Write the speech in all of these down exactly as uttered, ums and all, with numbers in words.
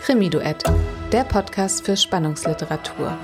Krimi-Duett, der Podcast für Spannungsliteratur.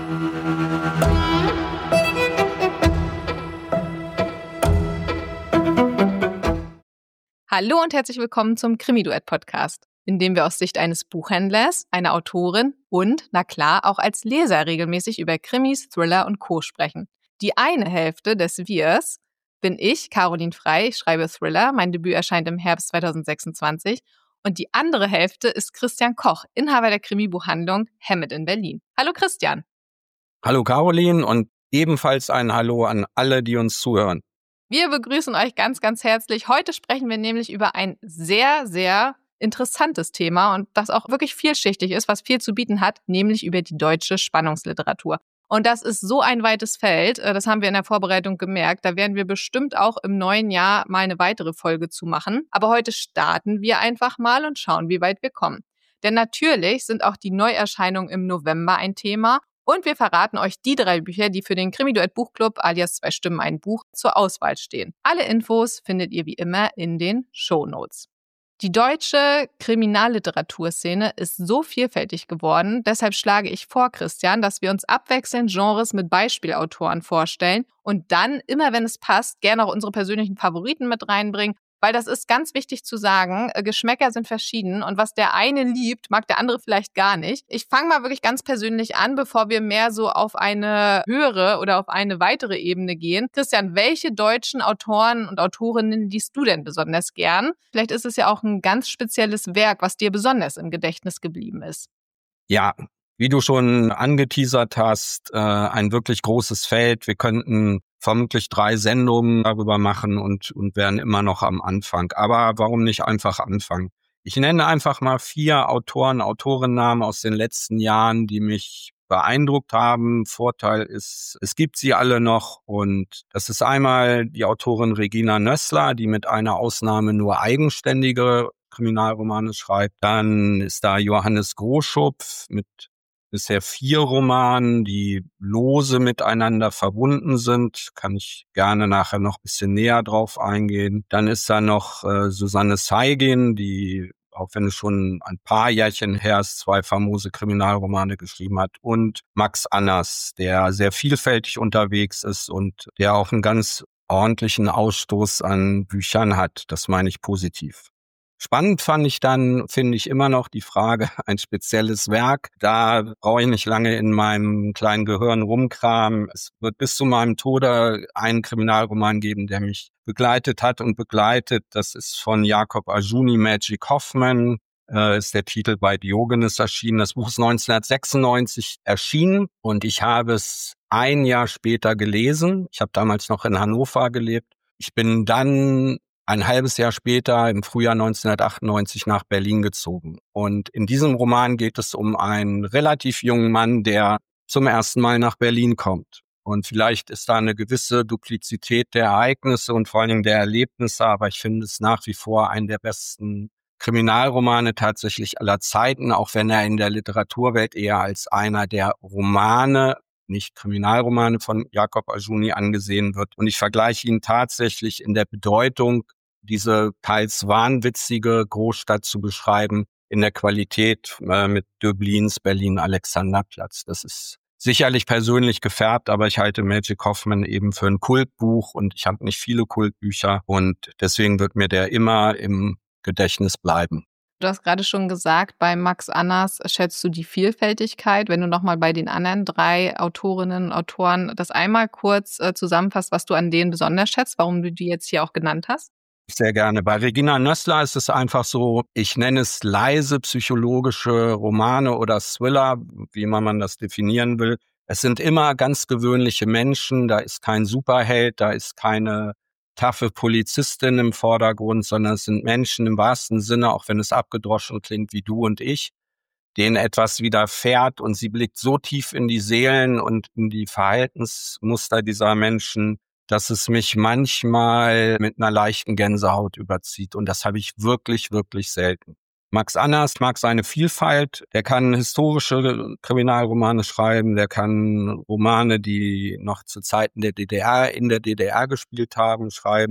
Hallo und herzlich willkommen zum Krimi-Duett-Podcast, in dem wir aus Sicht eines Buchhändlers, einer Autorin und, na klar, auch als Leser regelmäßig über Krimis, Thriller und Co. sprechen. Die eine Hälfte des Wirs bin ich, Caroline Frey, ich schreibe Thriller, mein Debüt erscheint im Herbst zwanzig sechsundzwanzig. Und die andere Hälfte ist Christian Koch, Inhaber der Krimi-Buchhandlung Hemmet in Berlin. Hallo Christian. Hallo Caroline und ebenfalls ein Hallo an alle, die uns zuhören. Wir begrüßen euch ganz, ganz herzlich. Heute sprechen wir nämlich über ein sehr, sehr interessantes Thema und das auch wirklich vielschichtig ist, was viel zu bieten hat, nämlich über die deutsche Spannungsliteratur. Und das ist so ein weites Feld, das haben wir in der Vorbereitung gemerkt. Da werden wir bestimmt auch im neuen Jahr mal eine weitere Folge zu machen. Aber heute starten wir einfach mal und schauen, wie weit wir kommen. Denn natürlich sind auch die Neuerscheinungen im November ein Thema. Und wir verraten euch die drei Bücher, die für den Krimi-Duett-Buchclub alias Zwei Stimmen ein Buch zur Auswahl stehen. Alle Infos findet ihr wie immer in den Shownotes. Die deutsche Kriminalliteraturszene ist so vielfältig geworden, deshalb schlage ich vor, Christian, dass wir uns abwechselnd Genres mit Beispielautoren vorstellen und dann, immer wenn es passt, gerne auch unsere persönlichen Favoriten mit reinbringen, weil das ist ganz wichtig zu sagen, Geschmäcker sind verschieden und was der eine liebt, mag der andere vielleicht gar nicht. Ich fange mal wirklich ganz persönlich an, bevor wir mehr so auf eine höhere oder auf eine weitere Ebene gehen. Christian, welche deutschen Autoren und Autorinnen liest du denn besonders gern? Vielleicht ist es ja auch ein ganz spezielles Werk, was dir besonders im Gedächtnis geblieben ist. Ja, wie du schon angeteasert hast, äh, ein wirklich großes Feld. Wir könnten vermutlich drei Sendungen darüber machen und, und wären immer noch am Anfang. Aber warum nicht einfach anfangen? Ich nenne einfach mal vier Autoren, Autorinnennamen aus den letzten Jahren, die mich beeindruckt haben. Vorteil ist, es gibt sie alle noch und das ist einmal die Autorin Regina Nössler, die mit einer Ausnahme nur eigenständige Kriminalromane schreibt. Dann ist da Johannes Groschupf mit bisher vier Romanen, die lose miteinander verbunden sind. Kann ich gerne nachher noch ein bisschen näher drauf eingehen. Dann ist da noch äh, Susanne Seigin, die, auch wenn es schon ein paar Jährchen her ist, zwei famose Kriminalromane geschrieben hat. Und Max Annas, der sehr vielfältig unterwegs ist und der auch einen ganz ordentlichen Ausstoß an Büchern hat. Das meine ich positiv. Spannend fand ich dann, finde ich immer noch die Frage, ein spezielles Werk. Da brauche ich nicht lange in meinem kleinen Gehirn rumkramen. Es wird bis zu meinem Tode einen Kriminalroman geben, der mich begleitet hat und begleitet. Das ist von Jakob Ajuni, Magic Hoffman, äh, ist der Titel bei Diogenes erschienen. Das Buch ist neunzehnhundertsechsundneunzig erschienen und ich habe es ein Jahr später gelesen. Ich habe damals noch in Hannover gelebt. Ich bin dann ein halbes Jahr später, im Frühjahr neunzehnhundertachtundneunzig, nach Berlin gezogen. Und in diesem Roman geht es um einen relativ jungen Mann, der zum ersten Mal nach Berlin kommt. Und vielleicht ist da eine gewisse Duplizität der Ereignisse und vor allen Dingen der Erlebnisse, aber ich finde es nach wie vor einen der besten Kriminalromane tatsächlich aller Zeiten, auch wenn er in der Literaturwelt eher als einer der Romane, nicht Kriminalromane von Jakob Ajuni angesehen wird. Und ich vergleiche ihn tatsächlich in der Bedeutung, diese teils wahnwitzige Großstadt zu beschreiben, in der Qualität äh, mit Döblins Berlin-Alexanderplatz. Das ist sicherlich persönlich gefärbt, aber ich halte Magic Hoffman eben für ein Kultbuch und ich habe nicht viele Kultbücher und deswegen wird mir der immer im Gedächtnis bleiben. Du hast gerade schon gesagt, bei Max Annas schätzt du die Vielfältigkeit. Wenn du nochmal bei den anderen drei Autorinnen und Autoren das einmal kurz äh, zusammenfasst, was du an denen besonders schätzt, warum du die jetzt hier auch genannt hast? Sehr gerne. Bei Regina Nössler ist es einfach so, ich nenne es leise psychologische Romane oder Thriller, wie immer man das definieren will. Es sind immer ganz gewöhnliche Menschen, da ist kein Superheld, da ist keine taffe Polizistin im Vordergrund, sondern es sind Menschen im wahrsten Sinne, auch wenn es abgedroschen klingt wie du und ich, denen etwas widerfährt und sie blickt so tief in die Seelen und in die Verhaltensmuster dieser Menschen, dass es mich manchmal mit einer leichten Gänsehaut überzieht. Und das habe ich wirklich, wirklich selten. Max Annas mag seine Vielfalt. Der kann historische Kriminalromane schreiben. Der kann Romane, die noch zu Zeiten der D D R, in der D D R gespielt haben, schreiben.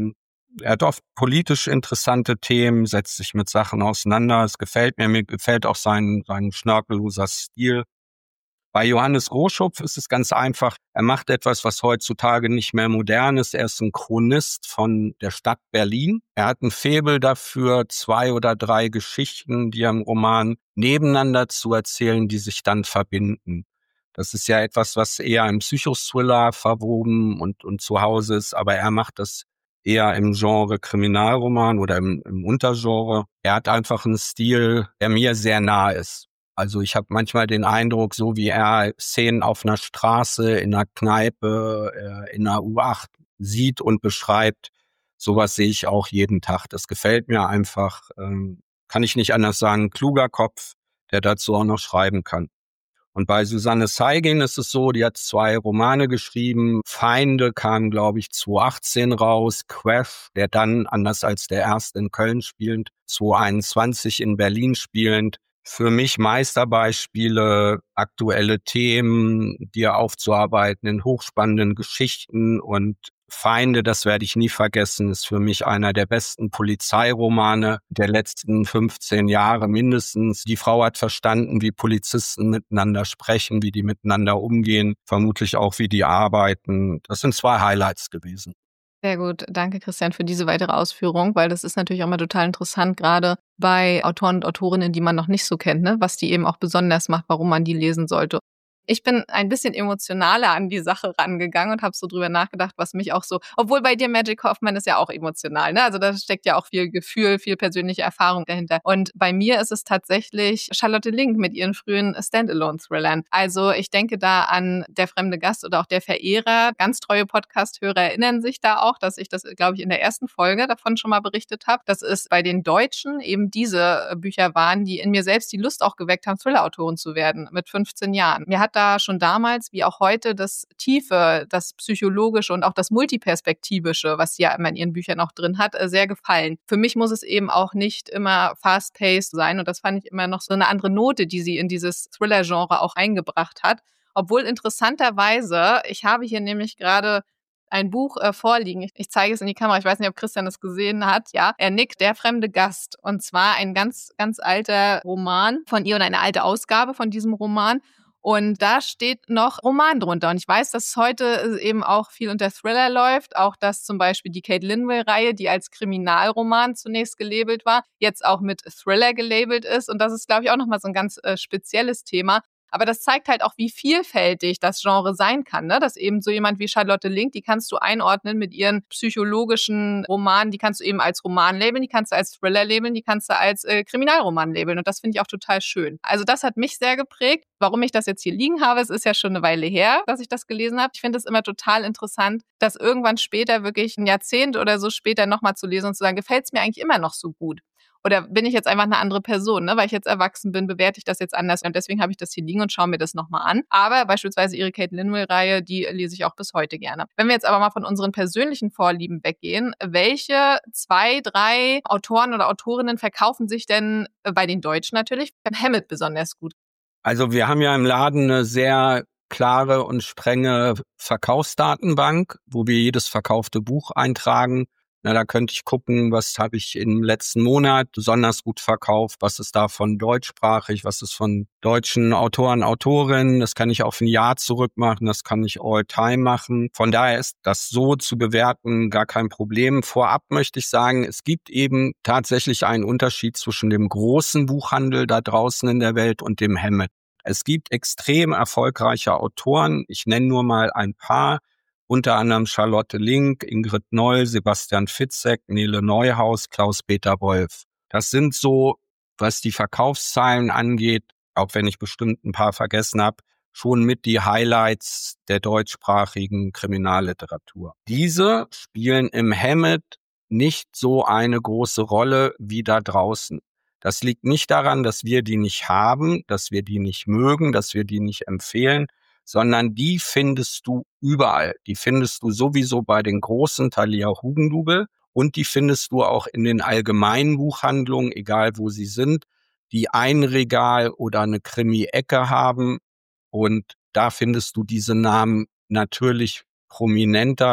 Er hat oft politisch interessante Themen, setzt sich mit Sachen auseinander. Es gefällt mir, mir gefällt auch sein, sein schnörkelloser Stil. Bei Johannes Roschupf ist es ganz einfach. Er macht etwas, was heutzutage nicht mehr modern ist. Er ist ein Chronist von der Stadt Berlin. Er hat ein Faible dafür, zwei oder drei Geschichten, die er im Roman nebeneinander zu erzählen, die sich dann verbinden. Das ist ja etwas, was eher im Psychothriller verwoben und, und zu Hause ist, aber er macht das eher im Genre Kriminalroman oder im, im Untergenre. Er hat einfach einen Stil, der mir sehr nah ist. Also ich habe manchmal den Eindruck, so wie er Szenen auf einer Straße, in einer Kneipe, äh, in einer U acht sieht und beschreibt, sowas sehe ich auch jeden Tag. Das gefällt mir einfach, ähm, kann ich nicht anders sagen, kluger Kopf, der dazu auch noch schreiben kann. Und bei Susanne Seigin ist es so, die hat zwei Romane geschrieben. Feinde kam, glaube ich, zweitausendachtzehn raus. Crash, der dann, anders als der erste in Köln spielend, zweitausendeinundzwanzig in Berlin spielend. Für mich Meisterbeispiele, aktuelle Themen, die aufzuarbeiten in hochspannenden Geschichten. Und Feinde, das werde ich nie vergessen, ist für mich einer der besten Polizeiromane der letzten fünfzehn Jahre mindestens. Die Frau hat verstanden, wie Polizisten miteinander sprechen, wie die miteinander umgehen, vermutlich auch, wie die arbeiten. Das sind zwei Highlights gewesen. Sehr gut. Danke, Christian, für diese weitere Ausführung, weil das ist natürlich auch mal total interessant, gerade bei Autoren und Autorinnen, die man noch nicht so kennt, ne? Was die eben auch besonders macht, warum man die lesen sollte. Ich bin ein bisschen emotionaler an die Sache rangegangen und habe so drüber nachgedacht, was mich auch so, obwohl bei dir Magic Hoffman ist ja auch emotional, ne? Also da steckt ja auch viel Gefühl, viel persönliche Erfahrung dahinter. Und bei mir ist es tatsächlich Charlotte Link mit ihren frühen Standalone-Thrillern. Also ich denke da an Der fremde Gast oder auch Der Verehrer. Ganz treue Podcast-Hörer erinnern sich da auch, dass ich das, glaube ich, in der ersten Folge davon schon mal berichtet habe. Das ist bei den Deutschen eben diese Bücher waren, die in mir selbst die Lust auch geweckt haben, Thriller-Autorin zu werden mit fünfzehn Jahren. Mir hat da schon damals, wie auch heute, das Tiefe, das Psychologische und auch das Multiperspektivische, was sie ja immer in ihren Büchern auch drin hat, sehr gefallen. Für mich muss es eben auch nicht immer fast-paced sein und das fand ich immer noch so eine andere Note, die sie in dieses Thriller-Genre auch eingebracht hat. Obwohl interessanterweise, ich habe hier nämlich gerade ein Buch äh, vorliegen. Ich, ich zeige es in die Kamera. Ich weiß nicht, ob Christian das gesehen hat. Ja, er nickt. Der fremde Gast. Und zwar ein ganz, ganz alter Roman von ihr oder eine alte Ausgabe von diesem Roman. Und da steht noch Roman drunter. Und ich weiß, dass heute eben auch viel unter Thriller läuft. Auch dass zum Beispiel die Kate Linville-Reihe, die als Kriminalroman zunächst gelabelt war, jetzt auch mit Thriller gelabelt ist. Und das ist, glaube ich, auch nochmal so ein ganz äh, spezielles Thema. Aber das zeigt halt auch, wie vielfältig das Genre sein kann, ne? Dass eben so jemand wie Charlotte Link, die kannst du einordnen mit ihren psychologischen Romanen, die kannst du eben als Roman labeln, die kannst du als Thriller labeln, die kannst du als äh, Kriminalroman labeln. Und das finde ich auch total schön. Also das hat mich sehr geprägt. Warum ich das jetzt hier liegen habe, es ist ja schon eine Weile her, dass ich das gelesen habe. Ich finde es immer total interessant, das irgendwann später, wirklich ein Jahrzehnt oder so später nochmal zu lesen und zu sagen, gefällt es mir eigentlich immer noch so gut? Oder bin ich jetzt einfach eine andere Person, ne? Weil ich jetzt erwachsen bin, bewerte ich das jetzt anders. Und deswegen habe ich das hier liegen und schaue mir das nochmal an. Aber beispielsweise ihre Kate Linville-Reihe, die lese ich auch bis heute gerne. Wenn wir jetzt aber mal von unseren persönlichen Vorlieben weggehen, welche zwei, drei Autoren oder Autorinnen verkaufen sich denn bei den Deutschen natürlich beim Hammett besonders gut? Also wir haben ja im Laden eine sehr klare und strenge Verkaufsdatenbank, wo wir jedes verkaufte Buch eintragen. Na, da könnte ich gucken, was habe ich im letzten Monat besonders gut verkauft, was ist davon deutschsprachig, was ist von deutschen Autoren, Autorinnen. Das kann ich auf ein Jahr zurück machen, das kann ich all-time machen. Von daher ist das so zu bewerten gar kein Problem. Vorab möchte ich sagen, es gibt eben tatsächlich einen Unterschied zwischen dem großen Buchhandel da draußen in der Welt und dem Hammett. Es gibt extrem erfolgreiche Autoren, ich nenne nur mal ein paar, unter anderem Charlotte Link, Ingrid Noll, Sebastian Fitzek, Nele Neuhaus, Klaus-Peter Wolf. Das sind so, was die Verkaufszahlen angeht, auch wenn ich bestimmt ein paar vergessen habe, schon mit die Highlights der deutschsprachigen Kriminalliteratur. Diese spielen im Hammett nicht so eine große Rolle wie da draußen. Das liegt nicht daran, dass wir die nicht haben, dass wir die nicht mögen, dass wir die nicht empfehlen, sondern die findest du überall. Die findest du sowieso bei den großen Thalia Hugendubel und die findest du auch in den allgemeinen Buchhandlungen, egal wo sie sind, die ein Regal oder eine Krimi-Ecke haben und da findest du diese Namen natürlich prominenter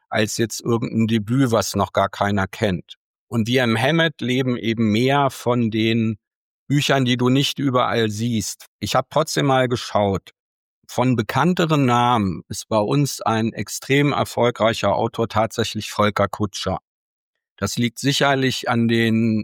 als jetzt irgendein Debüt, was noch gar keiner kennt. Und wir im Hammett leben eben mehr von den Büchern, die du nicht überall siehst. Ich habe trotzdem mal geschaut. Von bekannteren Namen ist bei uns ein extrem erfolgreicher Autor tatsächlich Volker Kutscher. Das liegt sicherlich an den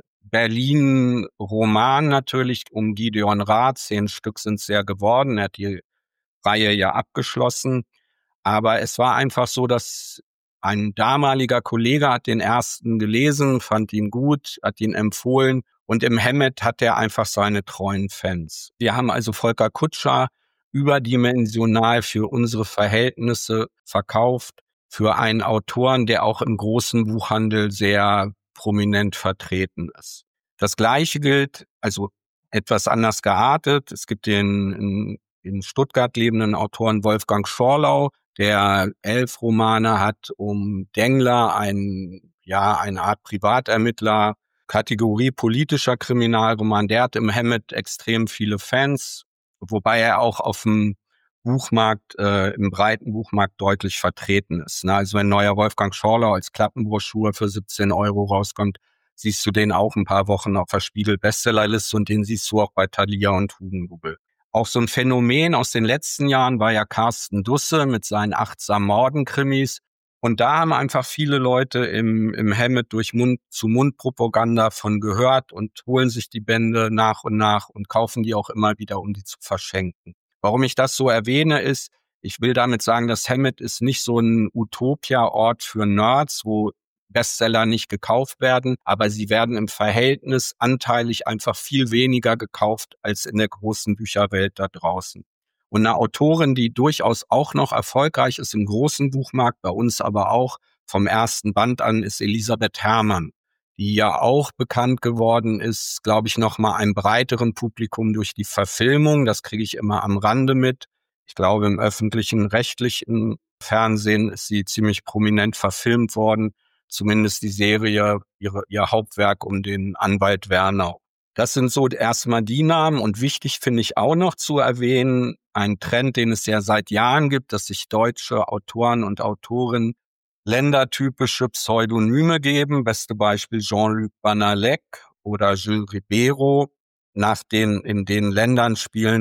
Berlin-Romanen natürlich um Gideon Rath. Zehn Stück sind es sehr geworden. Er hat die Reihe ja abgeschlossen. Aber es war einfach so, dass ein damaliger Kollege hat den ersten gelesen, fand ihn gut, hat ihn empfohlen. Und im Hammett hat er einfach seine treuen Fans. Wir haben also Volker Kutscher überdimensional für unsere Verhältnisse verkauft, für einen Autoren, der auch im großen Buchhandel sehr prominent vertreten ist. Das Gleiche gilt, also etwas anders geartet. Es gibt den in, in Stuttgart lebenden Autoren Wolfgang Schorlau, der elf Romane hat um Dengler, ein, ja, eine Art Privatermittler, Kategorie politischer Kriminalroman. Der hat im Hammett extrem viele Fans, wobei er auch auf dem Buchmarkt, äh, im breiten Buchmarkt deutlich vertreten ist. Ne? Also wenn ein neuer Wolfgang Schorlau als Klappenbroschur für siebzehn Euro rauskommt, siehst du den auch ein paar Wochen auf der Spiegel-Bestsellerliste und den siehst du auch bei Thalia und Hugendubel. Auch so ein Phänomen aus den letzten Jahren war ja Carsten Dusse mit seinen achtsam Morden-Krimis. Und da haben einfach viele Leute im, im Hammett durch Mund-zu-Mund-Propaganda von gehört und holen sich die Bände nach und nach und kaufen die auch immer wieder, um die zu verschenken. Warum ich das so erwähne, ist, ich will damit sagen, das Hammett ist nicht so ein Utopia-Ort für Nerds, wo Bestseller nicht gekauft werden, aber sie werden im Verhältnis anteilig einfach viel weniger gekauft als in der großen Bücherwelt da draußen. Und eine Autorin, die durchaus auch noch erfolgreich ist im großen Buchmarkt, bei uns aber auch vom ersten Band an, ist Elisabeth Herrmann, die ja auch bekannt geworden ist, glaube ich, noch mal einem breiteren Publikum durch die Verfilmung. Das kriege ich immer am Rande mit. Ich glaube, im öffentlichen, rechtlichen Fernsehen ist sie ziemlich prominent verfilmt worden. Zumindest die Serie, ihre, ihr Hauptwerk um den Anwalt Wernau. Das sind so erstmal die Namen. Und wichtig finde ich auch noch zu erwähnen, ein Trend, den es ja seit Jahren gibt, dass sich deutsche Autoren und Autorinnen ländertypische Pseudonyme geben. Beste Beispiel Jean-Luc Banalek oder Gilles Ribeiro. Nach den in den Ländern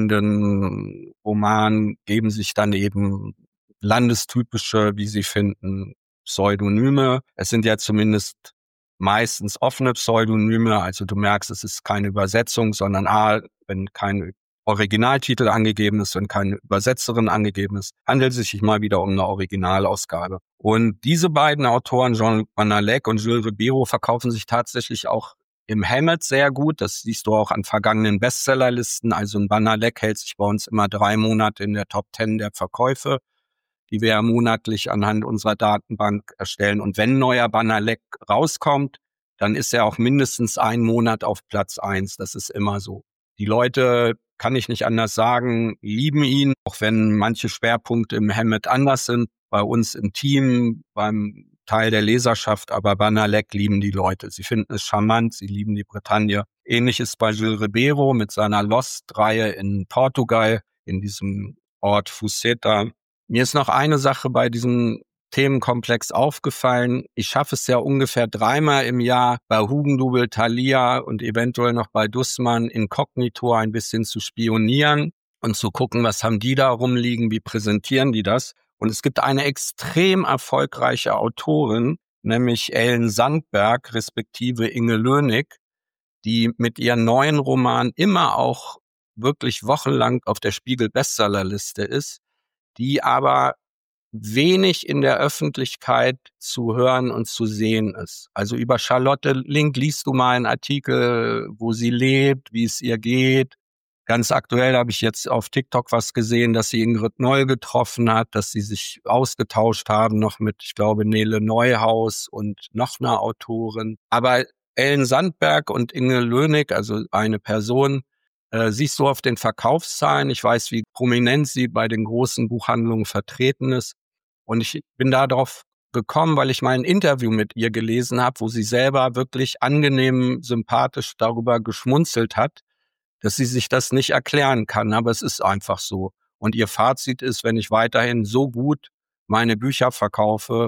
spielenden Romanen geben sich dann eben landestypische, wie sie finden, Pseudonyme. Es sind ja zumindest meistens offene Pseudonyme, also du merkst, es ist keine Übersetzung, sondern A, wenn kein Originaltitel angegeben ist, wenn keine Übersetzerin angegeben ist, handelt es sich mal wieder um eine Originalausgabe. Und diese beiden Autoren, Jean-Luc Banalek und Gilles Ribeiro, verkaufen sich tatsächlich auch im Hammett sehr gut. Das siehst du auch an vergangenen Bestsellerlisten. Also ein Banalek hält sich bei uns immer drei Monate in der Top Ten der Verkäufe, die wir ja monatlich anhand unserer Datenbank erstellen. Und wenn ein neuer Banalek rauskommt, dann ist er auch mindestens einen Monat auf Platz eins. Das ist immer so. Die Leute, kann ich nicht anders sagen, lieben ihn, auch wenn manche Schwerpunkte im Hammett anders sind. Bei uns im Team, beim Teil der Leserschaft, aber Banalek lieben die Leute. Sie finden es charmant, sie lieben die Bretagne. Ähnliches bei Gilles Ribeiro mit seiner Lost-Reihe in Portugal, in diesem Ort Fuceta. Mir ist noch eine Sache bei diesem Themenkomplex aufgefallen. Ich schaffe es ja ungefähr dreimal im Jahr bei Hugendubel, Thalia und eventuell noch bei Dussmann inkognito ein bisschen zu spionieren und zu gucken, was haben die da rumliegen, wie präsentieren die das. Und es gibt eine extrem erfolgreiche Autorin, nämlich Ellen Sandberg, respektive Inge Lönig, die mit ihren neuen Romanen immer auch wirklich wochenlang auf der Spiegel-Bestsellerliste ist, die aber wenig in der Öffentlichkeit zu hören und zu sehen ist. Also über Charlotte Link liest du mal einen Artikel, wo sie lebt, wie es ihr geht. Ganz aktuell habe ich jetzt auf TikTok was gesehen, dass sie Ingrid Noll getroffen hat, dass sie sich ausgetauscht haben, noch mit, ich glaube, Nele Neuhaus und noch einer Autorin. Aber Ellen Sandberg und Inge Lönig, also eine Person, äh, siehst du auf den Verkaufszahlen. Ich weiß, wie prominent sie bei den großen Buchhandlungen vertreten ist. Und ich bin darauf gekommen, weil ich mal ein Interview mit ihr gelesen habe, wo sie selber wirklich angenehm, sympathisch darüber geschmunzelt hat, dass sie sich das nicht erklären kann, aber es ist einfach so. Und ihr Fazit ist, wenn ich weiterhin so gut meine Bücher verkaufe,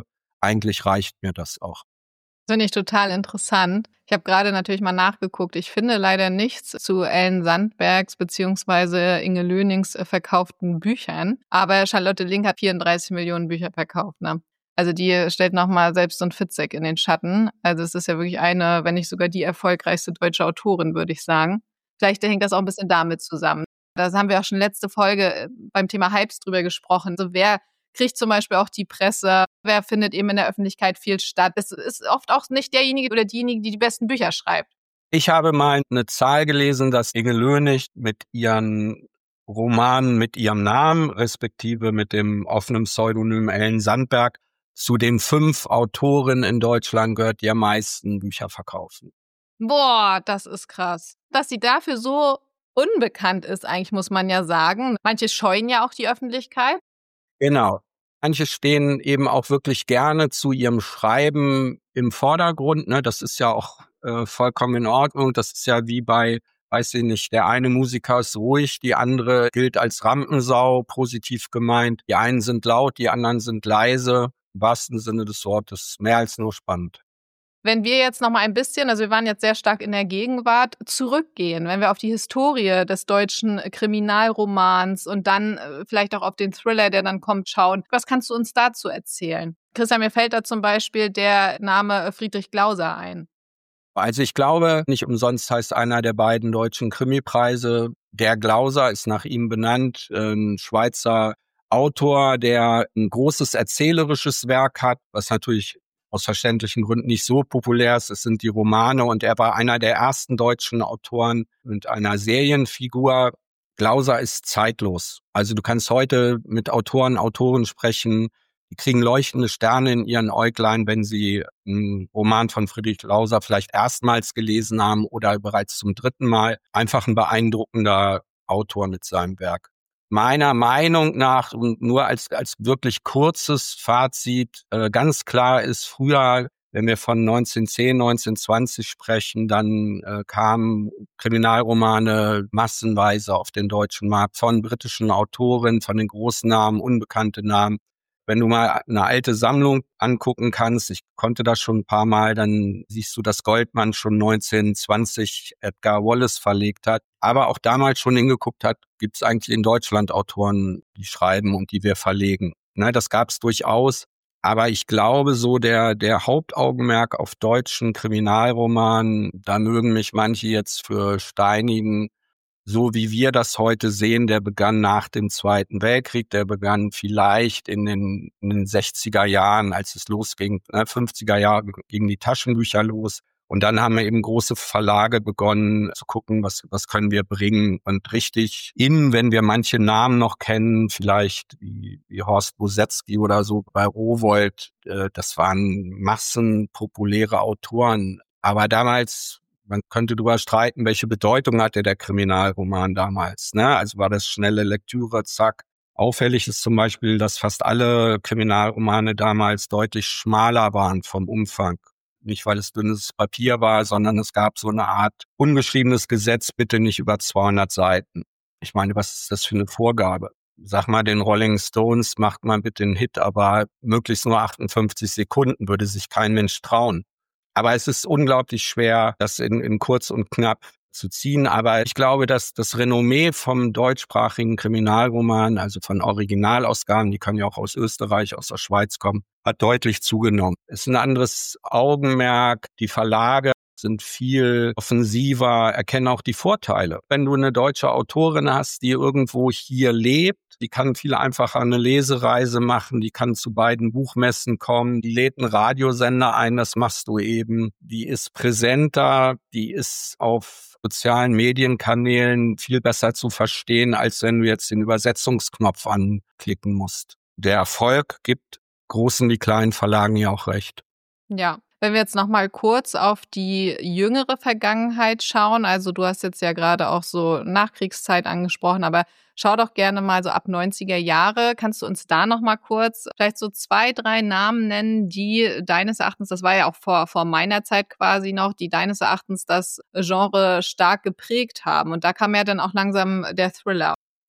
eigentlich reicht mir das auch. Finde ich total interessant. Ich habe gerade natürlich mal nachgeguckt. Ich finde leider nichts zu Ellen Sandbergs bzw. Inge Löhnings äh, verkauften Büchern. Aber Charlotte Link hat vierunddreißig Millionen Bücher verkauft. Ne? Also die stellt nochmal selbst so ein Fitzek in den Schatten. Also es ist ja wirklich eine, wenn nicht sogar die erfolgreichste deutsche Autorin, würde ich sagen. Vielleicht hängt das auch ein bisschen damit zusammen. Da haben wir auch schon letzte Folge beim Thema Hypes drüber gesprochen. Also wer kriegt zum Beispiel auch die Presse, wer findet eben in der Öffentlichkeit viel statt. Es ist oft auch nicht derjenige oder diejenige, die die besten Bücher schreibt. Ich habe mal eine Zahl gelesen, dass Inge Lönig mit ihren Romanen, mit ihrem Namen, respektive mit dem offenen Pseudonym Ellen Sandberg, zu den fünf Autorinnen in Deutschland gehört, die am meisten Bücher verkaufen. Boah, das ist krass. Dass sie dafür so unbekannt ist, eigentlich muss man ja sagen. Manche scheuen ja auch die Öffentlichkeit. Genau. Manche stehen eben auch wirklich gerne zu ihrem Schreiben im Vordergrund. Ne? Das ist ja auch äh, vollkommen in Ordnung. Das ist ja wie bei, weiß ich nicht, der eine Musiker ist ruhig, die andere gilt als Rampensau, positiv gemeint. Die einen sind laut, die anderen sind leise. Im wahrsten Sinne des Wortes, mehr als nur spannend. Wenn wir jetzt noch mal ein bisschen, also wir waren jetzt sehr stark in der Gegenwart, zurückgehen, wenn wir auf die Historie des deutschen Kriminalromans und dann äh, vielleicht auch auf den Thriller, der dann kommt, schauen, was kannst du uns dazu erzählen? Christian, mir fällt da zum Beispiel der Name Friedrich Glauser ein. Also ich glaube, nicht umsonst heißt einer der beiden deutschen Krimipreise, der Glauser ist nach ihm benannt, ein Schweizer Autor, der ein großes erzählerisches Werk hat, was natürlich aus verständlichen Gründen nicht so populär ist. Es sind die Romane und er war einer der ersten deutschen Autoren mit einer Serienfigur. Glauser ist zeitlos. Also du kannst heute mit Autoren, Autoren sprechen, die kriegen leuchtende Sterne in ihren Äuglein, wenn sie einen Roman von Friedrich Glauser vielleicht erstmals gelesen haben oder bereits zum dritten Mal. Einfach ein beeindruckender Autor mit seinem Werk. Meiner Meinung nach, und nur als, als wirklich kurzes Fazit, äh, ganz klar ist, früher, wenn wir von neunzehnhundertzehn, neunzehnhundertzwanzig sprechen, dann äh, kamen Kriminalromane massenweise auf den deutschen Markt von britischen Autoren, von den großen Namen, unbekannte Namen. Wenn du mal eine alte Sammlung angucken kannst, ich konnte das schon ein paar Mal, dann siehst du, dass Goldman schon neunzehnhundertzwanzig Edgar Wallace verlegt hat, aber auch damals schon hingeguckt hat, gibt es eigentlich in Deutschland Autoren, die schreiben und die wir verlegen. Ne, das gab es durchaus, aber ich glaube so der der Hauptaugenmerk auf deutschen Kriminalromanen, da mögen mich manche jetzt für steinigen, so wie wir das heute sehen, der begann nach dem Zweiten Weltkrieg, der begann vielleicht in den, in den sechziger Jahren, als es losging, ne, fünfziger Jahre gingen die Taschenbücher los. Und dann haben wir eben große Verlage begonnen zu gucken, was, was können wir bringen. Und richtig in, wenn wir manche Namen noch kennen, vielleicht wie, wie Horst Bosetzky oder so bei Rowohlt, äh, das waren massenpopuläre Autoren. Aber damals, man könnte darüber streiten, welche Bedeutung hatte der Kriminalroman damals. Ne? Also war das schnelle Lektüre, zack. Auffällig ist zum Beispiel, dass fast alle Kriminalromane damals deutlich schmaler waren vom Umfang. Nicht, weil es dünnes Papier war, sondern es gab so eine Art ungeschriebenes Gesetz, bitte nicht über zweihundert Seiten. Ich meine, was ist das für eine Vorgabe? Sag mal, den Rolling Stones macht mal bitte einen Hit, aber möglichst nur achtundfünfzig Sekunden, würde sich kein Mensch trauen. Aber es ist unglaublich schwer, das in, in kurz und knapp zu ziehen. Aber ich glaube, dass das Renommee vom deutschsprachigen Kriminalroman, also von Originalausgaben, die können ja auch aus Österreich, aus der Schweiz kommen, hat deutlich zugenommen. Es ist ein anderes Augenmerk. Die Verlage sind viel offensiver, erkennen auch die Vorteile. Wenn du eine deutsche Autorin hast, die irgendwo hier lebt, die kann viel einfacher eine Lesereise machen, die kann zu beiden Buchmessen kommen, die lädt einen Radiosender ein, das machst du eben. Die ist präsenter, die ist auf sozialen Medienkanälen viel besser zu verstehen, als wenn du jetzt den Übersetzungsknopf anklicken musst. Der Erfolg gibt großen wie kleinen Verlagen ja auch recht. Ja. Wenn wir jetzt noch mal kurz auf die jüngere Vergangenheit schauen, also du hast jetzt ja gerade auch so Nachkriegszeit angesprochen, aber schau doch gerne mal so ab neunziger Jahre. Kannst du uns da noch mal kurz vielleicht so zwei, drei Namen nennen, die deines Erachtens, das war ja auch vor, vor meiner Zeit quasi noch, die deines Erachtens das Genre stark geprägt haben. Und da kam ja dann auch langsam der Thriller.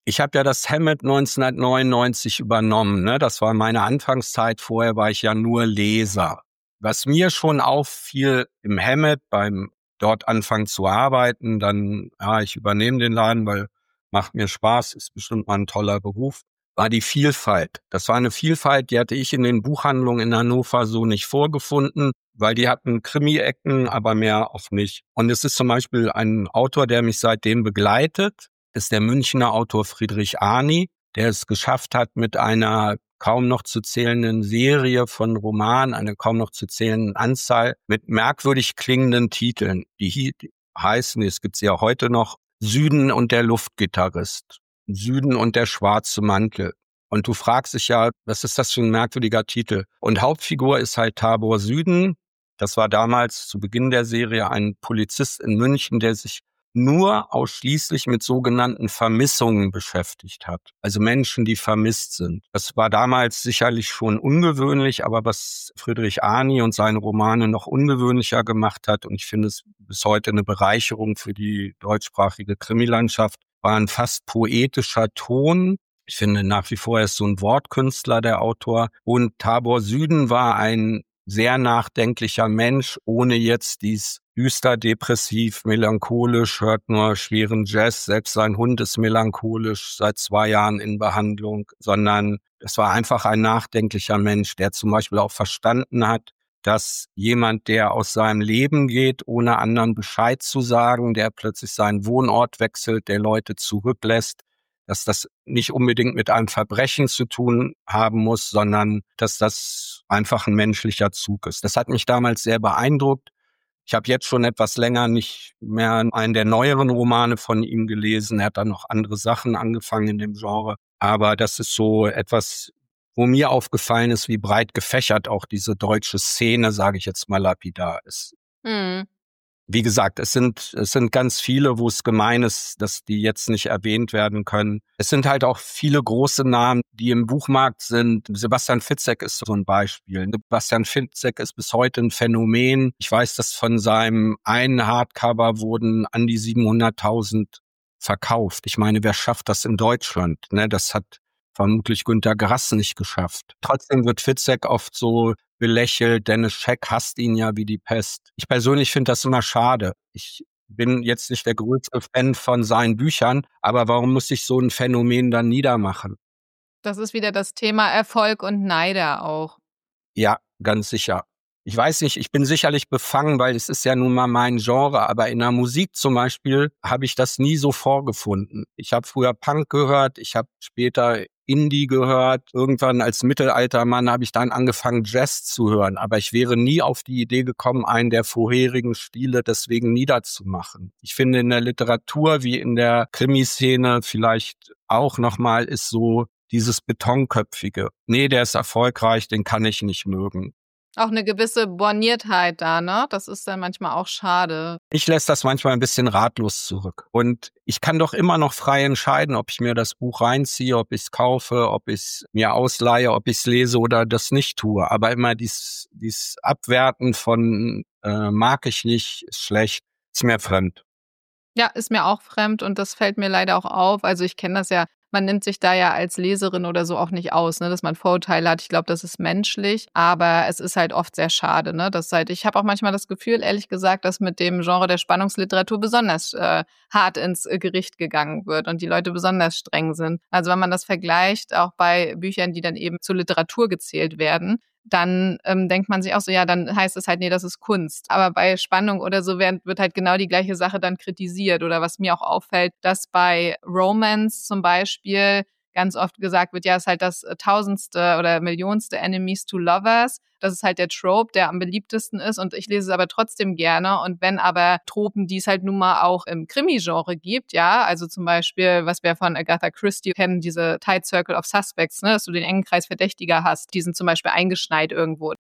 Ich habe ja das Hammett neunzehnhundertneunundneunzig übernommen, ne? Das war meine Anfangszeit. Vorher war ich ja nur Leser. Was mir schon auffiel im Hammett, beim dort anfangen zu arbeiten, dann, ja, ich übernehme den Laden, weil macht mir Spaß, ist bestimmt mal ein toller Beruf, war die Vielfalt. Das war eine Vielfalt, die hatte ich in den Buchhandlungen in Hannover so nicht vorgefunden, weil die hatten Krimi-Ecken, aber mehr auch nicht. Und es ist zum Beispiel ein Autor, der mich seitdem begleitet, ist der Münchner Autor Friedrich Arni, der es geschafft hat, mit einer kaum noch zu zählenden Serie von Romanen, eine kaum noch zu zählenden Anzahl mit merkwürdig klingenden Titeln. Die heißen, es gibt sie ja heute noch, Süden und der Luftgitarrist, Süden und der schwarze Mantel. Und du fragst dich ja, was ist das für ein merkwürdiger Titel? Und Hauptfigur ist halt Tabor Süden. Das war damals zu Beginn der Serie ein Polizist in München, der sich nur ausschließlich mit sogenannten Vermissungen beschäftigt hat. Also Menschen, die vermisst sind. Das war damals sicherlich schon ungewöhnlich, aber was Friedrich Arni und seine Romane noch ungewöhnlicher gemacht hat, und ich finde es bis heute eine Bereicherung für die deutschsprachige Krimilandschaft, war ein fast poetischer Ton. Ich finde nach wie vor er ist so ein Wortkünstler, der Autor. Und Tabor Süden war ein sehr nachdenklicher Mensch, ohne jetzt dies düster, depressiv, melancholisch, hört nur schweren Jazz, selbst sein Hund ist melancholisch, seit zwei Jahren in Behandlung, sondern es war einfach ein nachdenklicher Mensch, der zum Beispiel auch verstanden hat, dass jemand, der aus seinem Leben geht, ohne anderen Bescheid zu sagen, der plötzlich seinen Wohnort wechselt, der Leute zurücklässt, dass das nicht unbedingt mit einem Verbrechen zu tun haben muss, sondern dass das einfach ein menschlicher Zug ist. Das hat mich damals sehr beeindruckt. Ich habe jetzt schon etwas länger nicht mehr einen der neueren Romane von ihm gelesen. Er hat dann noch andere Sachen angefangen in dem Genre. Aber das ist so etwas, wo mir aufgefallen ist, wie breit gefächert auch diese deutsche Szene, sage ich jetzt mal lapidar, ist. Mhm. Wie gesagt, es sind, es sind ganz viele, wo es gemein ist, dass die jetzt nicht erwähnt werden können. Es sind halt auch viele große Namen, die im Buchmarkt sind. Sebastian Fitzek ist so ein Beispiel. Sebastian Fitzek ist bis heute ein Phänomen. Ich weiß, dass von seinem einen Hardcover wurden an die siebenhunderttausend verkauft. Ich meine, wer schafft das in Deutschland? Ne, das hat vermutlich Günter Grass nicht geschafft. Trotzdem wird Fitzek oft so belächelt. Dennis Scheck hasst ihn ja wie die Pest. Ich persönlich finde das immer schade. Ich bin jetzt nicht der größte Fan von seinen Büchern, aber warum muss sich so ein Phänomen dann niedermachen? Das ist wieder das Thema Erfolg und Neider auch. Ja, ganz sicher. Ich weiß nicht, ich bin sicherlich befangen, weil es ist ja nun mal mein Genre, aber in der Musik zum Beispiel habe ich das nie so vorgefunden. Ich habe früher Punk gehört, ich habe später Indie gehört. Irgendwann als Mittelaltermann habe ich dann angefangen, Jazz zu hören. Aber ich wäre nie auf die Idee gekommen, einen der vorherigen Stile deswegen niederzumachen. Ich finde, in der Literatur wie in der Krimiszene vielleicht auch nochmal ist so dieses Betonköpfige. Nee, der ist erfolgreich, den kann ich nicht mögen. Auch eine gewisse Borniertheit da, ne? Das ist dann manchmal auch schade. Ich lässt das manchmal ein bisschen ratlos zurück. Und ich kann doch immer noch frei entscheiden, ob ich mir das Buch reinziehe, ob ich es kaufe, ob ich es mir ausleihe, ob ich es lese oder das nicht tue. Aber immer dies, dies Abwerten von äh, mag ich nicht, ist schlecht, ist mir fremd. Ja, ist mir auch fremd und das fällt mir leider auch auf. Also ich kenne das ja, man nimmt sich da ja als Leserin oder so auch nicht aus, ne, dass man Vorurteile hat. Ich glaube, das ist menschlich, aber es ist halt oft sehr schade, ne, dass halt, ich habe auch manchmal das Gefühl, ehrlich gesagt, dass mit dem Genre der Spannungsliteratur besonders äh, hart ins äh, Gericht gegangen wird und die Leute besonders streng sind. Also wenn man das vergleicht, auch bei Büchern, die dann eben zur Literatur gezählt werden, dann ähm, denkt man sich auch so, ja, dann heißt es halt, nee, das ist Kunst. Aber bei Spannung oder so wird, wird halt genau die gleiche Sache dann kritisiert. Oder was mir auch auffällt, dass bei Romance zum Beispiel ganz oft gesagt wird, ja, ist halt das tausendste oder millionste Enemies to Lovers. Das ist halt der Trope, der am beliebtesten ist und ich lese es aber trotzdem gerne. Und wenn aber Tropen, die es halt nun mal auch im Krimi-Genre gibt, ja, also zum Beispiel, was wir von Agatha Christie kennen, diese Tight Circle of Suspects, ne, dass du den engen Kreis Verdächtiger hast, die sind zum Beispiel eingeschneit irgendwo.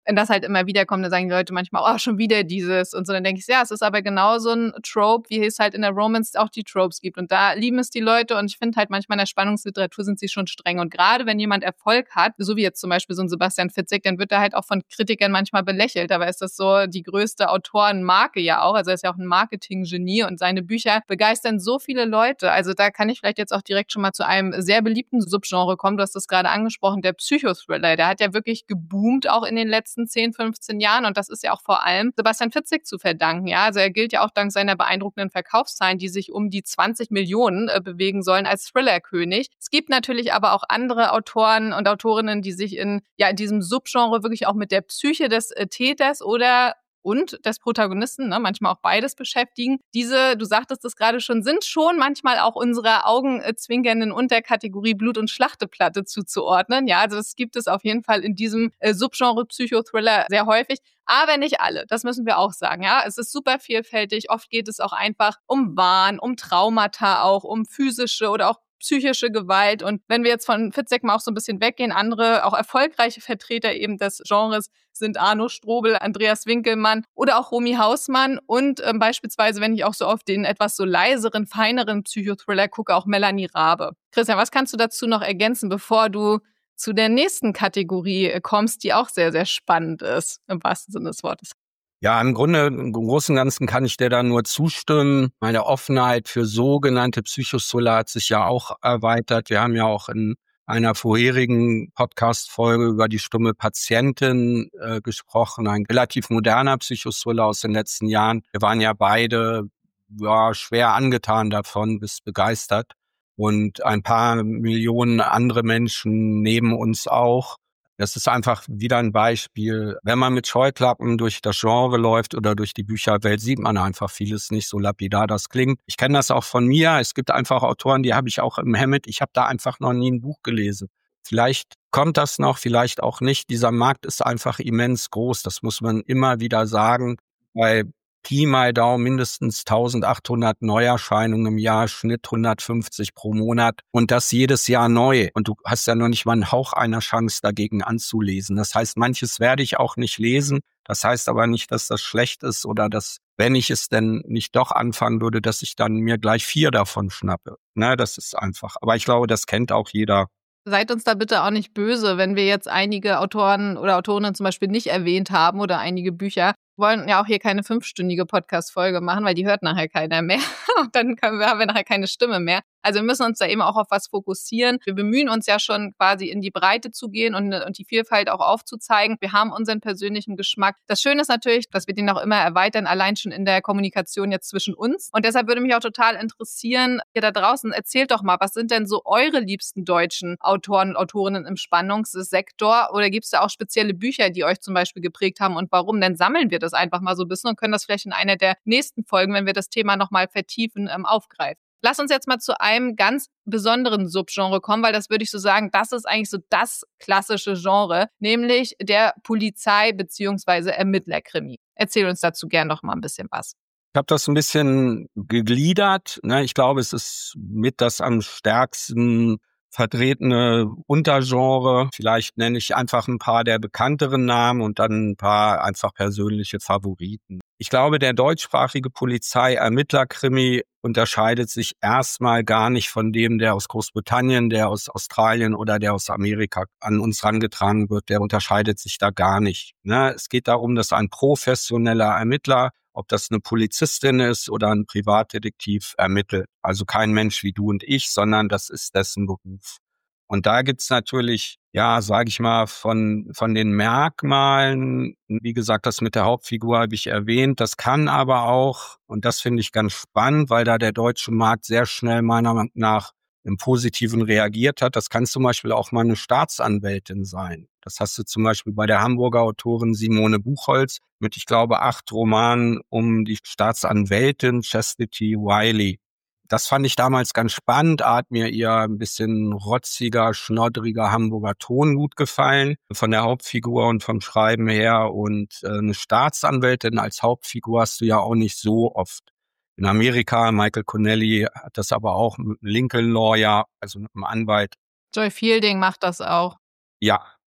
wenn das halt immer wieder kommt, dann sagen die Leute manchmal, oh, schon wieder dieses und so. Dann denke ich, ja, es ist aber genau so ein Trope, wie es halt in der Romance auch die Tropes gibt. Und da lieben es die Leute und ich finde halt manchmal in der Spannungsliteratur sind sie schon streng. Und gerade wenn jemand Erfolg hat, so wie jetzt zum Beispiel so ein Sebastian Fitzek, dann wird er halt auch von Kritikern manchmal belächelt. Aber ist das so die größte Autorenmarke ja auch. Also er ist ja auch ein Marketing-Genie und seine Bücher begeistern so viele Leute. Also da kann ich vielleicht jetzt auch direkt schon mal zu einem sehr beliebten Subgenre kommen. Du hast das gerade angesprochen, der Psychothriller. Der hat ja wirklich geboomt auch in den letzten zehn, fünfzehn Jahren und das ist ja auch vor allem Sebastian Fitzek zu verdanken. Ja, also er gilt ja auch dank seiner beeindruckenden Verkaufszahlen, die sich um die zwanzig Millionen äh, bewegen sollen, als Thriller-König. Es gibt natürlich aber auch andere Autoren und Autorinnen, die sich in ja in diesem Subgenre wirklich auch mit der Psyche des äh, Täters oder und des Protagonisten, ne, manchmal auch beides beschäftigen. Diese, du sagtest es gerade schon, sind schon manchmal auch unserer augenzwinkernden Unterkategorie Blut- und Schlachteplatte zuzuordnen. Ja, also das gibt es auf jeden Fall in diesem äh, Subgenre Psychothriller sehr häufig. Aber nicht alle, das müssen wir auch sagen. Ja, es ist super vielfältig. Oft geht es auch einfach um Wahn, um Traumata auch, um physische oder auch psychische Gewalt. Und wenn wir jetzt von Fitzek mal auch so ein bisschen weggehen, andere, auch erfolgreiche Vertreter eben des Genres sind Arno Strobel, Andreas Winkelmann oder auch Romy Hausmann. Und ähm, beispielsweise, wenn ich auch so auf den etwas so leiseren, feineren Psychothriller gucke, auch Melanie Rabe. Christian, was kannst du dazu noch ergänzen, bevor du zu der nächsten Kategorie kommst, die auch sehr, sehr spannend ist, im wahrsten Sinne des Wortes? Ja, im Grunde, im Großen und Ganzen kann ich dir da nur zustimmen. Meine Offenheit für sogenannte Psychothriller hat sich ja auch erweitert. Wir haben ja auch in einer vorherigen Podcast-Folge über die stumme Patientin äh, gesprochen, ein relativ moderner Psychothriller aus den letzten Jahren. Wir waren ja beide ja, schwer angetan davon, bis begeistert. Und ein paar Millionen andere Menschen neben uns auch. Das ist einfach wieder ein Beispiel. Wenn man mit Scheuklappen durch das Genre läuft oder durch die Bücherwelt, sieht man einfach vieles nicht, so lapidar das klingt. Ich kenne das auch von mir. Es gibt einfach Autoren, die habe ich auch im Hemmet. Ich habe da einfach noch nie ein Buch gelesen. Vielleicht kommt das noch, vielleicht auch nicht. Dieser Markt ist einfach immens groß. Das muss man immer wieder sagen. Bei Pi mal Daumen mindestens eintausendachthundert Neuerscheinungen im Jahr, Schnitt hundertfünfzig pro Monat und das jedes Jahr neu. Und du hast ja noch nicht mal einen Hauch einer Chance dagegen anzulesen. Das heißt, manches werde ich auch nicht lesen. Das heißt aber nicht, dass das schlecht ist oder dass, wenn ich es denn nicht doch anfangen würde, dass ich dann mir gleich vier davon schnappe. Ne, das ist einfach. Aber ich glaube, das kennt auch jeder. Seid uns da bitte auch nicht böse, wenn wir jetzt einige Autoren oder Autorinnen zum Beispiel nicht erwähnt haben oder einige Bücher. Wir wollen ja auch hier keine fünfstündige Podcast-Folge machen, weil die hört nachher keiner mehr. Und dann können wir, haben wir nachher keine Stimme mehr. Also wir müssen uns da eben auch auf was fokussieren. Wir bemühen uns ja schon quasi in die Breite zu gehen und, und die Vielfalt auch aufzuzeigen. Wir haben unseren persönlichen Geschmack. Das Schöne ist natürlich, dass wir den auch immer erweitern, allein schon in der Kommunikation jetzt zwischen uns. Und deshalb würde mich auch total interessieren, ihr da draußen, erzählt doch mal, was sind denn so eure liebsten deutschen Autoren und Autorinnen im Spannungssektor? Oder gibt es da auch spezielle Bücher, die euch zum Beispiel geprägt haben und warum? Dann sammeln wir das einfach mal so ein bisschen und können das vielleicht in einer der nächsten Folgen, wenn wir das Thema nochmal vertiefen, ähm, aufgreifen. Lass uns jetzt mal zu einem ganz besonderen Subgenre kommen, weil das würde ich so sagen, das ist eigentlich so das klassische Genre, nämlich der Polizei- bzw. Ermittlerkrimi. Erzähl uns dazu gern noch mal ein bisschen was. Ich habe das ein bisschen gegliedert. Ich glaube, es ist mit das am stärksten vertretene Untergenre. Vielleicht nenne ich einfach ein paar der bekannteren Namen und dann ein paar einfach persönliche Favoriten. Ich glaube, der deutschsprachige Polizei-Ermittlerkrimi unterscheidet sich erstmal gar nicht von dem, der aus Großbritannien, der aus Australien oder der aus Amerika an uns herangetragen wird. Der unterscheidet sich da gar nicht. Ne? Es geht darum, dass ein professioneller Ermittler, ob das eine Polizistin ist oder ein Privatdetektiv, ermittelt. Also kein Mensch wie du und ich, sondern das ist dessen Beruf. Und da gibt's natürlich, ja, sage ich mal, von von den Merkmalen, wie gesagt, das mit der Hauptfigur habe ich erwähnt, das kann aber auch, und das finde ich ganz spannend, weil da der deutsche Markt sehr schnell meiner Meinung nach im Positiven reagiert hat, das kann zum Beispiel auch mal eine Staatsanwältin sein. Das hast du zum Beispiel bei der Hamburger Autorin Simone Buchholz mit, ich glaube, acht Romanen um die Staatsanwältin Chastity Wiley. Das fand ich damals ganz spannend, hat mir ihr ein bisschen rotziger, schnoddriger Hamburger Ton gut gefallen, von der Hauptfigur und vom Schreiben her. Und äh, eine Staatsanwältin als Hauptfigur hast du ja auch nicht so oft. In Amerika, Michael Connelly hat das aber auch mit einem Lincoln Lawyer, also mit einem Anwalt. Joy Fielding macht das auch. Ja,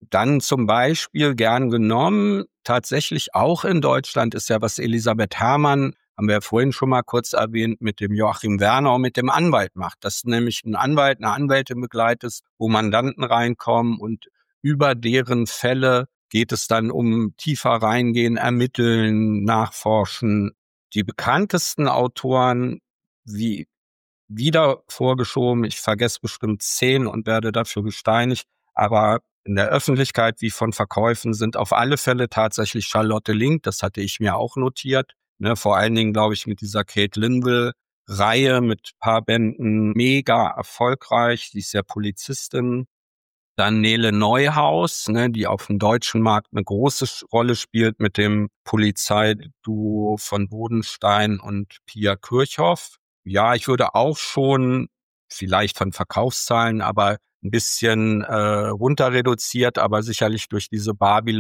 Dann zum Beispiel gern genommen, tatsächlich auch in Deutschland ist ja, was Elisabeth Herrmann, haben wir ja vorhin schon mal kurz erwähnt, mit dem Joachim Werner und mit dem Anwalt macht. Dass nämlich ein Anwalt, eine Anwältin begleitet, wo Mandanten reinkommen und über deren Fälle geht es dann um tiefer reingehen, ermitteln, nachforschen. Die bekanntesten Autoren, wie wieder vorgeschoben, ich vergesse bestimmt zehn und werde dafür gesteinigt, aber in der Öffentlichkeit wie von Verkäufen sind auf alle Fälle tatsächlich Charlotte Link, das hatte ich mir auch notiert, ne, vor allen Dingen, glaube ich, mit dieser Kate Linville-Reihe mit paar Bänden mega erfolgreich, sie ist ja Polizistin. Dann Nele Neuhaus, ne, die auf dem deutschen Markt eine große Rolle spielt mit dem Polizeiduo von Bodenstein und Pia Kirchhoff. Ja, ich würde auch schon, vielleicht von Verkaufszahlen, aber ein bisschen äh, runter reduziert, aber sicherlich durch diese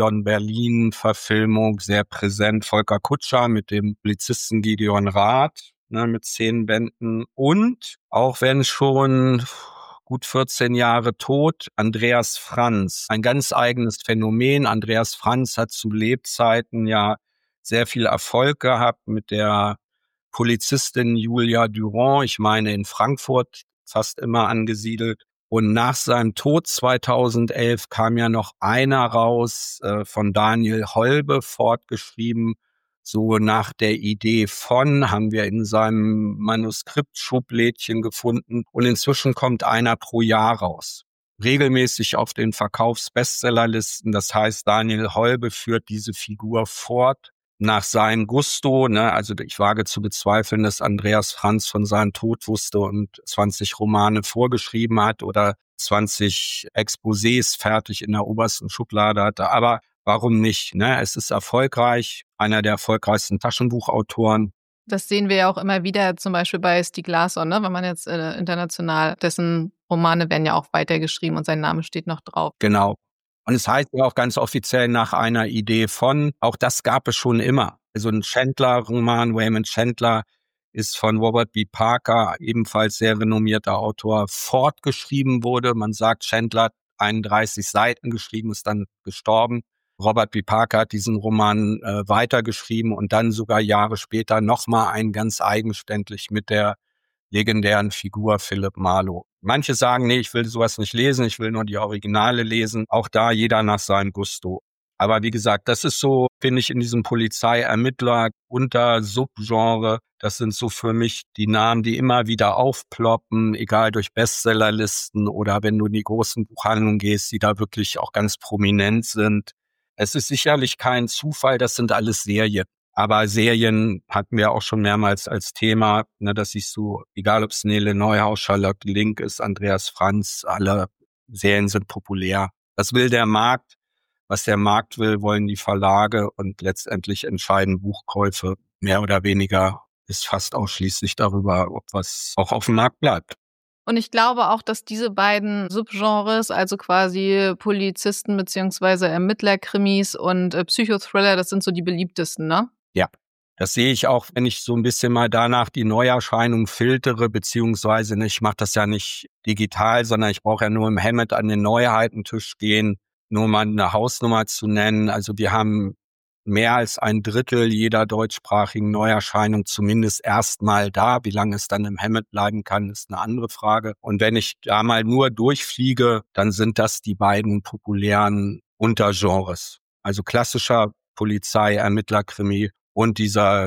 Babylon-Berlin-Verfilmung sehr präsent. Volker Kutscher mit dem Polizisten Gideon Rath, ne, mit zehn Bänden. Und auch wenn schon gut vierzehn Jahre tot, Andreas Franz. Ein ganz eigenes Phänomen. Andreas Franz hat zu Lebzeiten ja sehr viel Erfolg gehabt mit der Polizistin Julia Durand, ich meine in Frankfurt fast immer angesiedelt. Und nach seinem Tod zweitausendelf kam ja noch einer raus, äh, von Daniel Holbe fortgeschrieben. So nach der Idee von, haben wir in seinem Manuskriptschublädchen gefunden. Und inzwischen kommt einer pro Jahr raus. Regelmäßig auf den Verkaufsbestsellerlisten. Das heißt, Daniel Holbe führt diese Figur fort nach seinem Gusto. Ne? Also ich wage zu bezweifeln, dass Andreas Franz von seinem Tod wusste und zwanzig Romane vorgeschrieben hat oder zwanzig Exposés fertig in der obersten Schublade hatte. Aber warum nicht? Ne? Es ist erfolgreich, einer der erfolgreichsten Taschenbuchautoren. Das sehen wir ja auch immer wieder, zum Beispiel bei Stieg Larsson, ne? Wenn man jetzt äh, international, dessen Romane werden ja auch weitergeschrieben und sein Name steht noch drauf. Genau. Und es heißt ja auch ganz offiziell nach einer Idee von, auch das gab es schon immer. Also ein Chandler-Roman, Raymond Chandler, ist von Robert B. Parker, ebenfalls sehr renommierter Autor, fortgeschrieben wurde. Man sagt, Chandler hat einunddreißig Seiten geschrieben, ist dann gestorben. Robert B. Parker hat diesen Roman äh, weitergeschrieben und dann sogar Jahre später nochmal einen ganz eigenständig mit der legendären Figur Philipp Marlowe. Manche sagen, nee, ich will sowas nicht lesen, ich will nur die Originale lesen. Auch da jeder nach seinem Gusto. Aber wie gesagt, das ist so, finde ich, in diesem Polizeiermittler unter Subgenre. Das sind so für mich die Namen, die immer wieder aufploppen, egal durch Bestsellerlisten oder wenn du in die großen Buchhandlungen gehst, die da wirklich auch ganz prominent sind. Es ist sicherlich kein Zufall, das sind alles Serien. Aber Serien hatten wir auch schon mehrmals als Thema, ne, dass ich so, egal ob es Nele Neuhaus, Charlotte Link ist, Andreas Franz, alle Serien sind populär. Das will der Markt. Was der Markt will, wollen die Verlage und letztendlich entscheiden Buchkäufe mehr oder weniger, ist fast ausschließlich darüber, ob was auch auf dem Markt bleibt. Und ich glaube auch, dass diese beiden Subgenres, also quasi Polizisten beziehungsweise Ermittlerkrimis und äh, Psychothriller, das sind so die beliebtesten, ne? Ja, das sehe ich auch, wenn ich so ein bisschen mal danach die Neuerscheinung filtere, beziehungsweise ne, ich mache das ja nicht digital, sondern ich brauche ja nur im Hemmet an den Neuheitentisch gehen, nur mal eine Hausnummer zu nennen. Also wir haben mehr als ein Drittel jeder deutschsprachigen Neuerscheinung zumindest erstmal da. Wie lange es dann im Hemmet bleiben kann, ist eine andere Frage. Und wenn ich da mal nur durchfliege, dann sind das die beiden populären Untergenres. Also klassischer Polizei, Ermittlerkrimi und dieser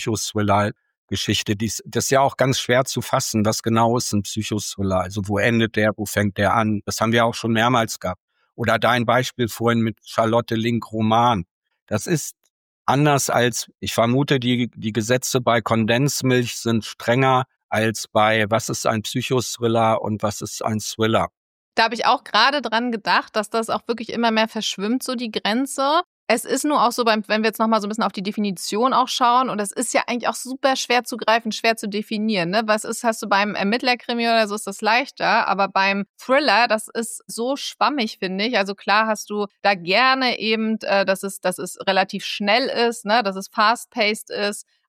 Psychothriller-Geschichte. Das ist ja auch ganz schwer zu fassen. Was genau ist ein Psychothriller? Also wo endet der, wo fängt der an? Das haben wir auch schon mehrmals gehabt. Oder dein Beispiel vorhin mit Charlotte Link Roman. Das ist anders als, ich vermute, die, die Gesetze bei Kondensmilch sind strenger als bei, was ist ein Psychothriller und was ist ein Thriller. Da habe ich auch gerade dran gedacht, dass das auch wirklich immer mehr verschwimmt, so die Grenze. Es ist nur auch so, beim, wenn wir jetzt nochmal so ein bisschen auf die Definition auch schauen, und das ist ja eigentlich auch super schwer zu greifen, schwer zu definieren. Ne? Was ist, hast du beim Ermittlerkrimi oder so, ist das leichter, aber beim Thriller, das ist so schwammig, finde ich. Also klar hast du da gerne eben, äh, dass es, dass es relativ schnell ist, ne? Dass es fast-paced ist,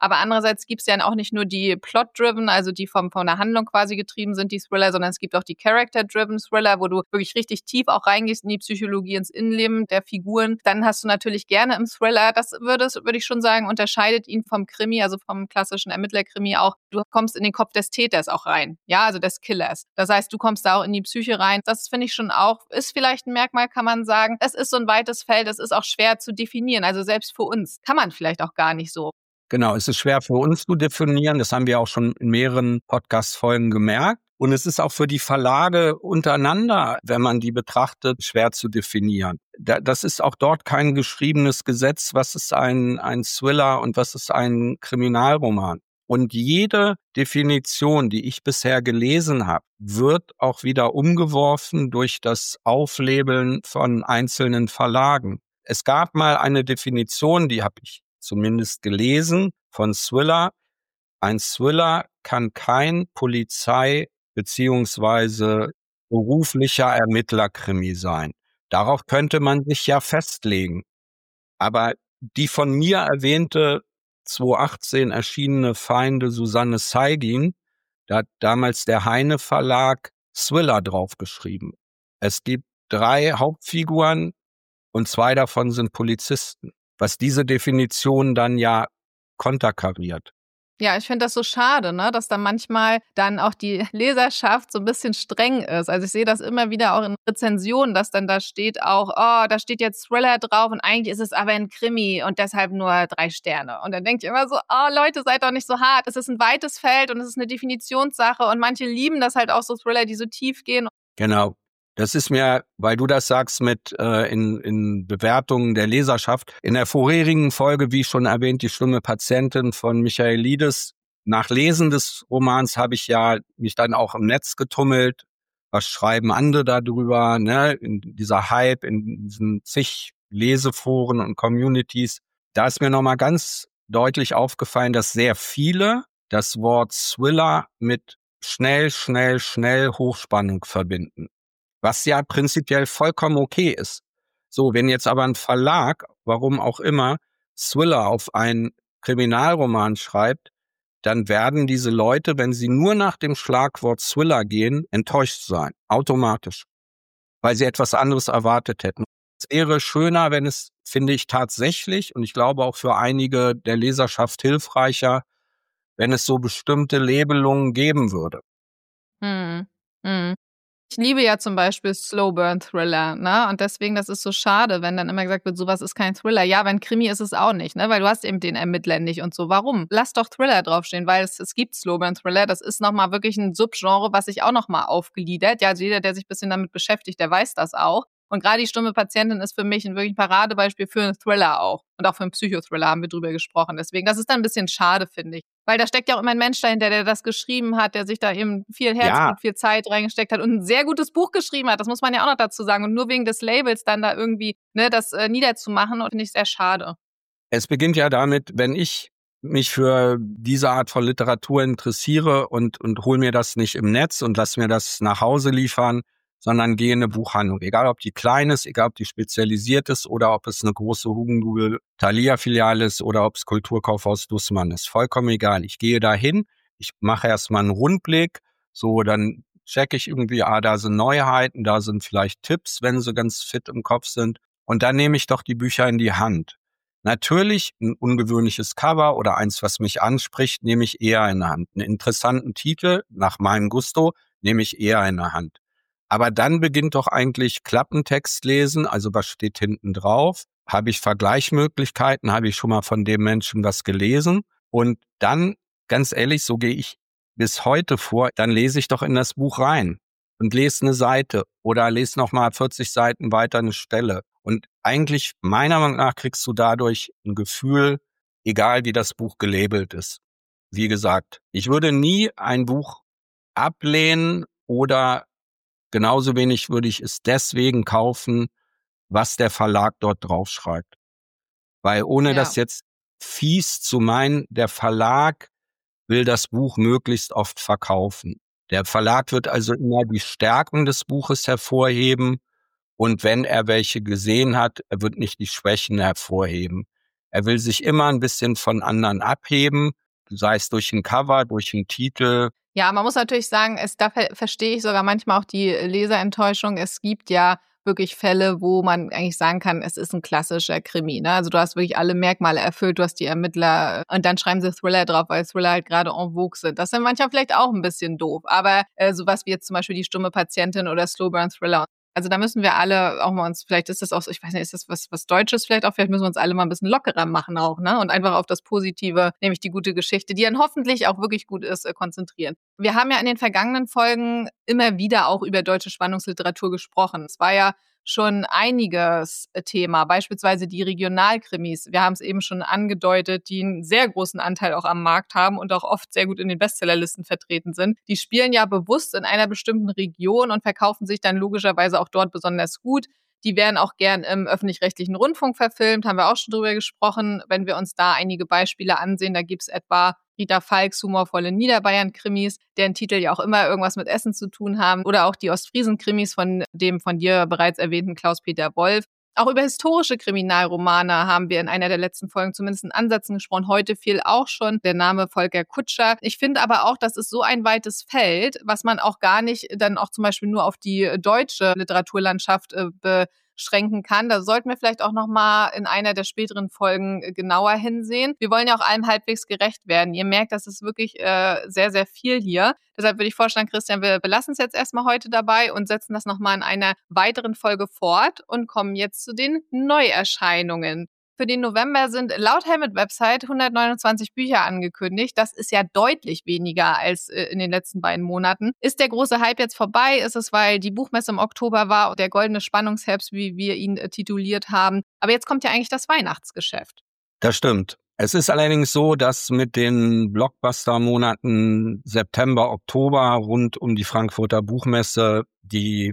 Aber andererseits gibt es ja auch nicht nur die Plot-driven, also die vom, von der Handlung quasi getrieben sind, die Thriller, sondern es gibt auch die Character-driven Thriller, wo du wirklich richtig tief auch reingehst in die Psychologie, ins Innenleben der Figuren. Dann hast du natürlich gerne im Thriller, das würde, würde ich schon sagen, unterscheidet ihn vom Krimi, also vom klassischen Ermittlerkrimi auch. Du kommst in den Kopf des Täters auch rein, ja, also des Killers. Das heißt, du kommst da auch in die Psyche rein. Das finde ich schon auch, ist vielleicht ein Merkmal, kann man sagen. Es ist so ein weites Feld, es ist auch schwer zu definieren. Also selbst für uns kann man vielleicht auch gar nicht so. Genau, es ist schwer für uns zu definieren. Das haben wir auch schon in mehreren Podcast-Folgen gemerkt. Und es ist auch für die Verlage untereinander, wenn man die betrachtet, schwer zu definieren. Das ist auch dort kein geschriebenes Gesetz, was ist ein, ein Thriller und was ist ein Kriminalroman. Und jede Definition, die ich bisher gelesen habe, wird auch wieder umgeworfen durch das Auflabeln von einzelnen Verlagen. Es gab mal eine Definition, die habe ich zumindest gelesen, von Thriller. Ein Thriller kann kein Polizei- beziehungsweise beruflicher Ermittlerkrimi sein. Darauf könnte man sich ja festlegen. Aber die von mir erwähnte zweitausendachtzehn erschienene Feinde Susanne Zeigin, da hat damals der Heine Verlag Thriller draufgeschrieben. Es gibt drei Hauptfiguren und zwei davon sind Polizisten, was diese Definition dann ja konterkariert. Ja, ich finde das so schade, ne, dass da manchmal dann auch die Leserschaft so ein bisschen streng ist. Also ich sehe das immer wieder auch in Rezensionen, dass dann da steht auch, oh, da steht jetzt Thriller drauf und eigentlich ist es aber ein Krimi und deshalb nur drei Sterne. Und dann denke ich immer so, oh Leute, seid doch nicht so hart. Es ist ein weites Feld und es ist eine Definitionssache und manche lieben das halt auch so Thriller, die so tief gehen. Genau. Das ist mir, weil du das sagst, mit äh, in, in Bewertungen der Leserschaft. In der vorherigen Folge, wie schon erwähnt, die schlimme Patientin von Michaelides. Nach Lesen des Romans habe ich ja mich dann auch im Netz getummelt. Was schreiben andere darüber? Ne? In dieser Hype, in diesen zig Leseforen und Communities. Da ist mir nochmal ganz deutlich aufgefallen, dass sehr viele das Wort Thriller mit schnell, schnell, schnell Hochspannung verbinden. Was ja prinzipiell vollkommen okay ist. So, wenn jetzt aber ein Verlag, warum auch immer, Thriller auf einen Kriminalroman schreibt, dann werden diese Leute, wenn sie nur nach dem Schlagwort Thriller gehen, enttäuscht sein, automatisch, weil sie etwas anderes erwartet hätten. Es wäre schöner, wenn es, finde ich tatsächlich, und ich glaube auch für einige der Leserschaft hilfreicher, wenn es so bestimmte Labelungen geben würde. Hm. Hm. Ich liebe ja zum Beispiel Slow-Burn-Thriller, ne? Und deswegen, das ist so schade, wenn dann immer gesagt wird, sowas ist kein Thriller. Ja, wenn Krimi ist es auch nicht, ne? Weil du hast eben den Ermittler nicht und so. Warum? Lass doch Thriller draufstehen, weil es, es gibt Slow-Burn-Thriller. Das ist nochmal wirklich ein Subgenre, was sich auch nochmal aufgliedert. Ja, also jeder, der sich ein bisschen damit beschäftigt, der weiß das auch. Und gerade die stumme Patientin ist für mich ein wirklich Paradebeispiel für einen Thriller auch. Und auch für einen Psychothriller haben wir drüber gesprochen. Deswegen, das ist dann ein bisschen schade, finde ich. Weil da steckt ja auch immer ein Mensch dahinter, der das geschrieben hat, der sich da eben viel Herzblut, ja. viel Zeit reingesteckt hat und ein sehr gutes Buch geschrieben hat. Das muss man ja auch noch dazu sagen. Und nur wegen des Labels dann da irgendwie ne, das äh, niederzumachen, finde ich sehr schade. Es beginnt ja damit, wenn ich mich für diese Art von Literatur interessiere und, und hole mir das nicht im Netz und lass mir das nach Hause liefern, sondern gehe in eine Buchhandlung. Egal, ob die klein ist, egal, ob die spezialisiert ist oder ob es eine große Hugendubel Thalia-Filiale ist oder ob es Kulturkaufhaus Dussmann ist. Vollkommen egal. Ich gehe dahin, ich mache erstmal einen Rundblick, so dann checke ich irgendwie, ah, da sind Neuheiten, da sind vielleicht Tipps, wenn sie ganz fit im Kopf sind. Und dann nehme ich doch die Bücher in die Hand. Natürlich ein ungewöhnliches Cover oder eins, was mich anspricht, nehme ich eher in der Hand. Einen interessanten Titel, nach meinem Gusto, nehme ich eher in der Hand. Aber dann beginnt doch eigentlich Klappentext lesen, also was steht hinten drauf? Habe ich Vergleichsmöglichkeiten? Habe ich schon mal von dem Menschen was gelesen? Und dann, ganz ehrlich, so gehe ich bis heute vor, dann lese ich doch in das Buch rein und lese eine Seite oder lese nochmal vierzig Seiten weiter eine Stelle. Und eigentlich, meiner Meinung nach, kriegst du dadurch ein Gefühl, egal wie das Buch gelabelt ist. Wie gesagt, ich würde nie ein Buch ablehnen oder genauso wenig würde ich es deswegen kaufen, was der Verlag dort draufschreibt. Weil ohne ja. das jetzt fies zu meinen, der Verlag will das Buch möglichst oft verkaufen. Der Verlag wird also immer die Stärken des Buches hervorheben und wenn er welche gesehen hat, er wird nicht die Schwächen hervorheben. Er will sich immer ein bisschen von anderen abheben, sei es durch ein Cover, durch einen Titel. Ja, man muss natürlich sagen, es, da ver- verstehe ich sogar manchmal auch die Leserenttäuschung. Es gibt ja wirklich Fälle, wo man eigentlich sagen kann, es ist ein klassischer Krimi. Ne? Also du hast wirklich alle Merkmale erfüllt, du hast die Ermittler und dann schreiben sie Thriller drauf, weil Thriller halt gerade en vogue sind. Das ist manchmal vielleicht auch ein bisschen doof. Aber äh, sowas wie jetzt zum Beispiel Die stumme Patientin oder Slowburn Thriller. Also da müssen wir alle auch mal uns, vielleicht ist das auch so, ich weiß nicht, ist das was, was Deutsches vielleicht auch, vielleicht müssen wir uns alle mal ein bisschen lockerer machen auch, ne? Und einfach auf das Positive, nämlich die gute Geschichte, die dann hoffentlich auch wirklich gut ist, äh, konzentrieren. Wir haben ja in den vergangenen Folgen immer wieder auch über deutsche Spannungsliteratur gesprochen. Es war ja schon einiges Thema, beispielsweise die Regionalkrimis. Wir haben es eben schon angedeutet, die einen sehr großen Anteil auch am Markt haben und auch oft sehr gut in den Bestsellerlisten vertreten sind. Die spielen ja bewusst in einer bestimmten Region und verkaufen sich dann logischerweise auch dort besonders gut. Die werden auch gern im öffentlich-rechtlichen Rundfunk verfilmt, haben wir auch schon drüber gesprochen. Wenn wir uns da einige Beispiele ansehen, da gibt's etwa Rita Falks humorvolle Niederbayern-Krimis, deren Titel ja auch immer irgendwas mit Essen zu tun haben. Oder auch die Ostfriesen-Krimis von dem von dir bereits erwähnten Klaus-Peter Wolf. Auch über historische Kriminalromane haben wir in einer der letzten Folgen zumindest in Ansätzen gesprochen. Heute fiel auch schon der Name Volker Kutscher. Ich finde aber auch, das ist so ein weites Feld, was man auch gar nicht dann auch zum Beispiel nur auf die deutsche Literaturlandschaft äh, beschränken kann. Da sollten wir vielleicht auch noch mal in einer der späteren Folgen genauer hinsehen. Wir wollen ja auch allem halbwegs gerecht werden. Ihr merkt, das ist wirklich äh, sehr, sehr viel hier. Deshalb würde ich vorschlagen, Christian, wir belassen es jetzt erstmal heute dabei und setzen das nochmal in einer weiteren Folge fort und kommen jetzt zu den Neuerscheinungen. Für den November sind laut Helmet-Website hundertneunundzwanzig Bücher angekündigt. Das ist ja deutlich weniger als äh, in den letzten beiden Monaten. Ist der große Hype jetzt vorbei? Ist es, weil die Buchmesse im Oktober war und der goldene Spannungsherbst, wie wir ihn äh, tituliert haben? Aber jetzt kommt ja eigentlich das Weihnachtsgeschäft. Das stimmt. Es ist allerdings so, dass mit den Blockbuster-Monaten September, Oktober rund um die Frankfurter Buchmesse die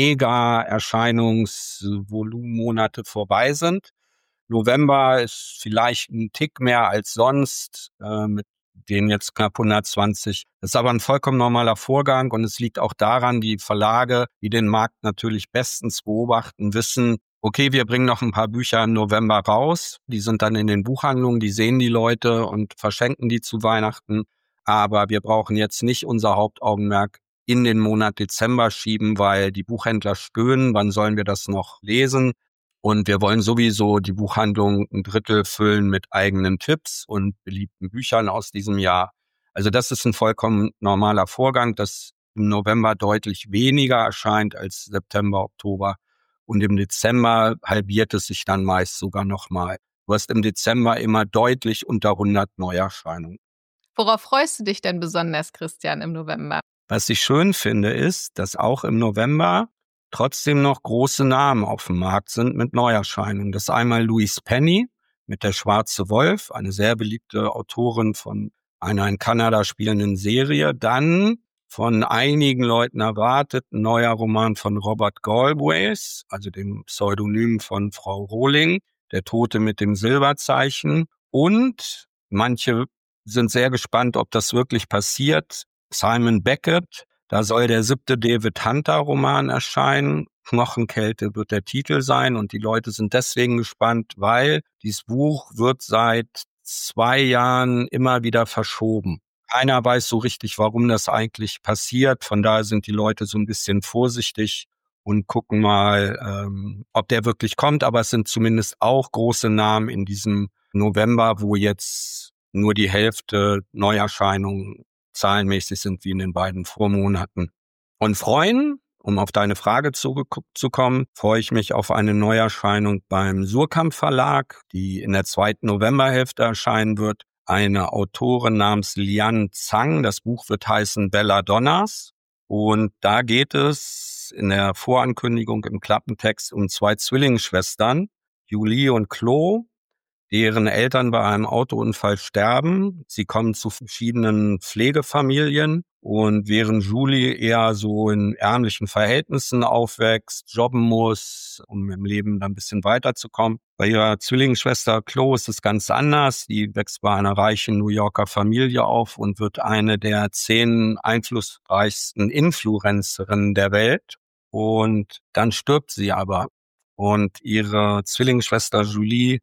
Mega-Erscheinungsvolumenmonate vorbei sind. November ist vielleicht ein Tick mehr als sonst, äh, mit denen jetzt knapp hundertzwanzig. Das ist aber ein vollkommen normaler Vorgang und es liegt auch daran, die Verlage, die den Markt natürlich bestens beobachten, wissen, okay, wir bringen noch ein paar Bücher im November raus. Die sind dann in den Buchhandlungen, die sehen die Leute und verschenken die zu Weihnachten. Aber wir brauchen jetzt nicht unser Hauptaugenmerk in den Monat Dezember schieben, weil die Buchhändler stöhnen. Wann sollen wir das noch lesen? Und wir wollen sowieso die Buchhandlung ein Drittel füllen mit eigenen Tipps und beliebten Büchern aus diesem Jahr. Also das ist ein vollkommen normaler Vorgang, dass im November deutlich weniger erscheint als September, Oktober. Und im Dezember halbiert es sich dann meist sogar nochmal. Du hast im Dezember immer deutlich unter hundert Neuerscheinungen. Worauf freust du dich denn besonders, Christian, im November? Was ich schön finde, ist, dass auch im November trotzdem noch große Namen auf dem Markt sind mit Neuerscheinungen. Das ist einmal Louise Penny mit Der schwarze Wolf, eine sehr beliebte Autorin von einer in Kanada spielenden Serie. Dann von einigen Leuten erwartet ein neuer Roman von Robert Galbraith, also dem Pseudonym von Frau Rowling, Der Tote mit dem Silberzeichen. Und manche sind sehr gespannt, ob das wirklich passiert. Simon Beckett, da soll der siebte David Hunter-Roman erscheinen. Knochenkälte wird der Titel sein und die Leute sind deswegen gespannt, weil dieses Buch wird seit zwei Jahren immer wieder verschoben. Keiner weiß so richtig, warum das eigentlich passiert. Von daher sind die Leute so ein bisschen vorsichtig und gucken mal, ähm, ob der wirklich kommt. Aber es sind zumindest auch große Namen in diesem November, wo jetzt nur die Hälfte Neuerscheinungen zahlenmäßig sind wie in den beiden Vormonaten. Und freuen, um auf deine Frage zurückzukommen, freue ich mich auf eine Neuerscheinung beim Suhrkamp Verlag, die in der zweiten Novemberhälfte erscheinen wird. Eine Autorin namens Lian Zhang. Das Buch wird heißen Belladonnas. Und da geht es in der Vorankündigung im Klappentext um zwei Zwillingsschwestern, Julie und Chloe, deren Eltern bei einem Autounfall sterben. Sie kommen zu verschiedenen Pflegefamilien und während Julie eher so in ärmlichen Verhältnissen aufwächst, jobben muss, um im Leben dann ein bisschen weiterzukommen. Bei ihrer Zwillingsschwester Chloe ist es ganz anders. Die wächst bei einer reichen New Yorker Familie auf und wird eine der zehn einflussreichsten Influencerinnen der Welt. Und dann stirbt sie aber. Und ihre Zwillingsschwester Julie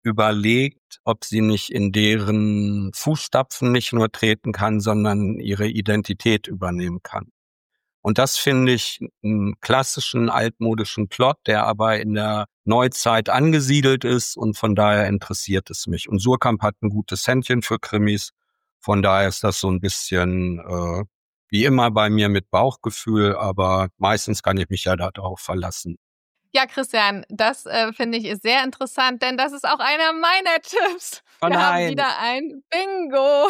überlegt, ob sie nicht in deren Fußstapfen nicht nur treten kann, sondern ihre Identität übernehmen kann. Und das finde ich einen klassischen altmodischen Plot, der aber in der Neuzeit angesiedelt ist und von daher interessiert es mich. Und Suhrkamp hat ein gutes Händchen für Krimis, von daher ist das so ein bisschen äh, wie immer bei mir mit Bauchgefühl, aber meistens kann ich mich ja darauf verlassen. Ja, Christian, das äh, finde ich ist sehr interessant, denn das ist auch einer meiner Tipps. Oh Wir haben nein. wieder ein Bingo.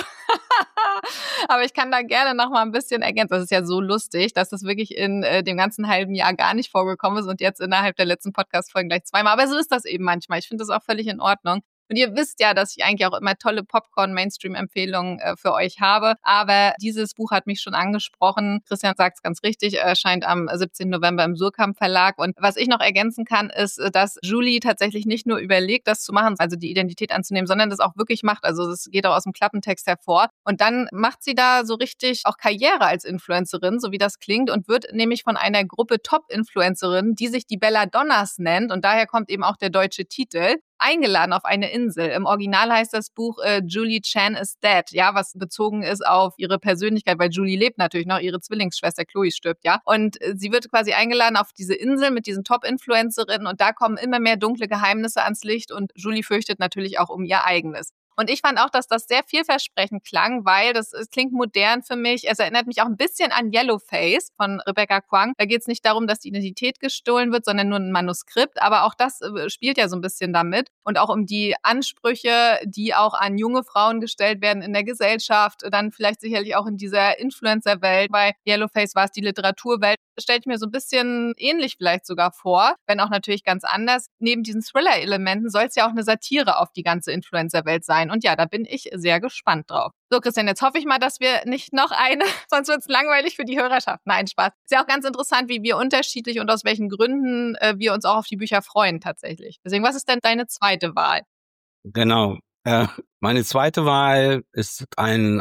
Aber ich kann da gerne noch mal ein bisschen ergänzen. Das ist ja so lustig, dass das wirklich in äh, dem ganzen halben Jahr gar nicht vorgekommen ist und jetzt innerhalb der letzten Podcast-Folgen gleich zweimal. Aber so ist das eben manchmal. Ich finde das auch völlig in Ordnung. Und ihr wisst ja, dass ich eigentlich auch immer tolle Popcorn-Mainstream-Empfehlungen äh, für euch habe. Aber dieses Buch hat mich schon angesprochen. Christian sagt es ganz richtig, erscheint am siebzehnten November im Suhrkamp Verlag. Und was ich noch ergänzen kann, ist, dass Julie tatsächlich nicht nur überlegt, das zu machen, also die Identität anzunehmen, sondern das auch wirklich macht. Also das geht auch aus dem Klappentext hervor. Und dann macht sie da so richtig auch Karriere als Influencerin, so wie das klingt, und wird nämlich von einer Gruppe Top-Influencerinnen, die sich die Belladonnas nennt, und daher kommt eben auch der deutsche Titel, eingeladen auf eine Insel. Im Original heißt das Buch äh, Julie Chen is Dead, ja, was bezogen ist auf ihre Persönlichkeit, weil Julie lebt natürlich noch, ihre Zwillingsschwester Chloe stirbt, ja. Und äh, sie wird quasi eingeladen auf diese Insel mit diesen Top-Influencerinnen und da kommen immer mehr dunkle Geheimnisse ans Licht und Julie fürchtet natürlich auch um ihr eigenes. Und ich fand auch, dass das sehr vielversprechend klang, weil das, es klingt modern für mich. Es erinnert mich auch ein bisschen an Yellowface von Rebecca Kuang. Da geht es nicht darum, dass die Identität gestohlen wird, sondern nur ein Manuskript. Aber auch das äh, spielt ja so ein bisschen damit. Und auch um die Ansprüche, die auch an junge Frauen gestellt werden in der Gesellschaft. Dann vielleicht sicherlich auch in dieser Influencer-Welt. Bei Yellowface war es die Literaturwelt. Das stelle ich mir so ein bisschen ähnlich vielleicht sogar vor, wenn auch natürlich ganz anders. Neben diesen Thriller-Elementen soll es ja auch eine Satire auf die ganze Influencer-Welt sein. Und ja, da bin ich sehr gespannt drauf. So, Christian, jetzt hoffe ich mal, dass wir nicht noch eine, sonst wird es langweilig für die Hörerschaft. Nein, Spaß. Ist ja auch ganz interessant, wie wir unterschiedlich und aus welchen Gründen äh, wir uns auch auf die Bücher freuen tatsächlich. Deswegen, was ist denn deine zweite Wahl? Genau. Äh, meine zweite Wahl ist ein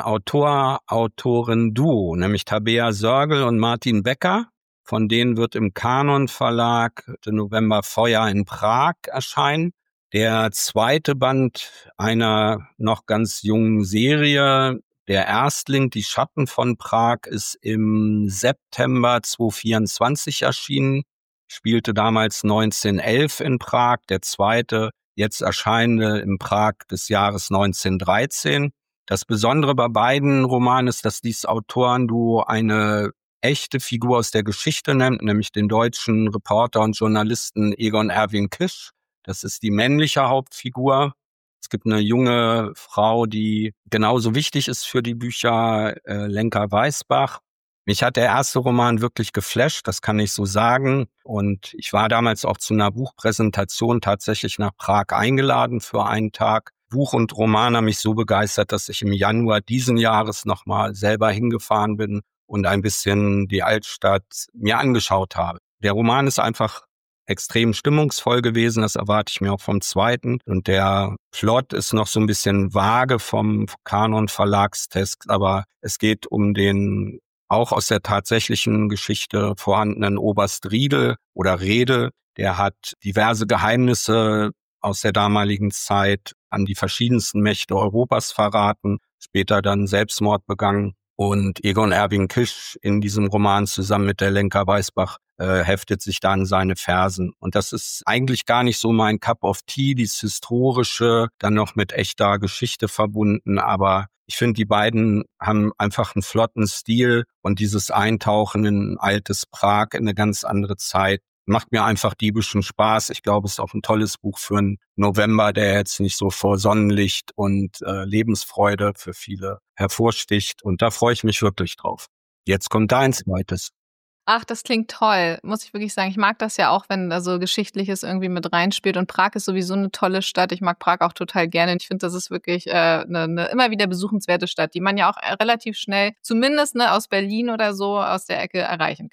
Autor-Autorin-Duo, nämlich Tabea Sörgel und Martin Becker. Von denen wird im Kanon Verlag im November Feuer in Prag erscheinen. Der zweite Band einer noch ganz jungen Serie, der Erstling, Die Schatten von Prag, ist im September zweitausendvierundzwanzig erschienen, spielte damals neunzehnhundertelf in Prag. Der zweite, jetzt erscheinende in Prag des Jahres neunzehnhundertdreizehn. Das Besondere bei beiden Romanen ist, dass dieses Autorenduo eine echte Figur aus der Geschichte nimmt, nämlich den deutschen Reporter und Journalisten Egon Erwin Kisch. Das ist die männliche Hauptfigur. Es gibt eine junge Frau, die genauso wichtig ist für die Bücher, äh, Lenka Weißbach. Mich hat der erste Roman wirklich geflasht, das kann ich so sagen. Und ich war damals auch zu einer Buchpräsentation tatsächlich nach Prag eingeladen für einen Tag. Buch und Roman haben mich so begeistert, dass ich im Januar diesen Jahres nochmal selber hingefahren bin und ein bisschen die Altstadt mir angeschaut habe. Der Roman ist einfach extrem stimmungsvoll gewesen, das erwarte ich mir auch vom zweiten. Und der Plot ist noch so ein bisschen vage vom Kanon-Verlagstext, aber es geht um den auch aus der tatsächlichen Geschichte vorhandenen Oberst Riedel oder Redel. Der hat diverse Geheimnisse aus der damaligen Zeit an die verschiedensten Mächte Europas verraten, später dann Selbstmord begangen. Und Egon Erwin Kisch in diesem Roman zusammen mit der Lenka Weißbach äh, heftet sich da an seine Fersen. Und das ist eigentlich gar nicht so mein Cup of Tea, dieses Historische, dann noch mit echter Geschichte verbunden. Aber ich finde, die beiden haben einfach einen flotten Stil und dieses Eintauchen in ein altes Prag, in eine ganz andere Zeit, macht mir einfach diebischen Spaß. Ich glaube, es ist auch ein tolles Buch für einen November, der jetzt nicht so vor Sonnenlicht und äh, Lebensfreude für viele hervorsticht. Und da freue ich mich wirklich drauf. Jetzt kommt dein zweites. Ach, das klingt toll, muss ich wirklich sagen. Ich mag das ja auch, wenn da so Geschichtliches irgendwie mit reinspielt. Und Prag ist sowieso eine tolle Stadt. Ich mag Prag auch total gerne. Ich finde, das ist wirklich äh, eine, eine immer wieder besuchenswerte Stadt, die man ja auch relativ schnell, zumindest ne, aus Berlin oder so, aus der Ecke erreichen kann.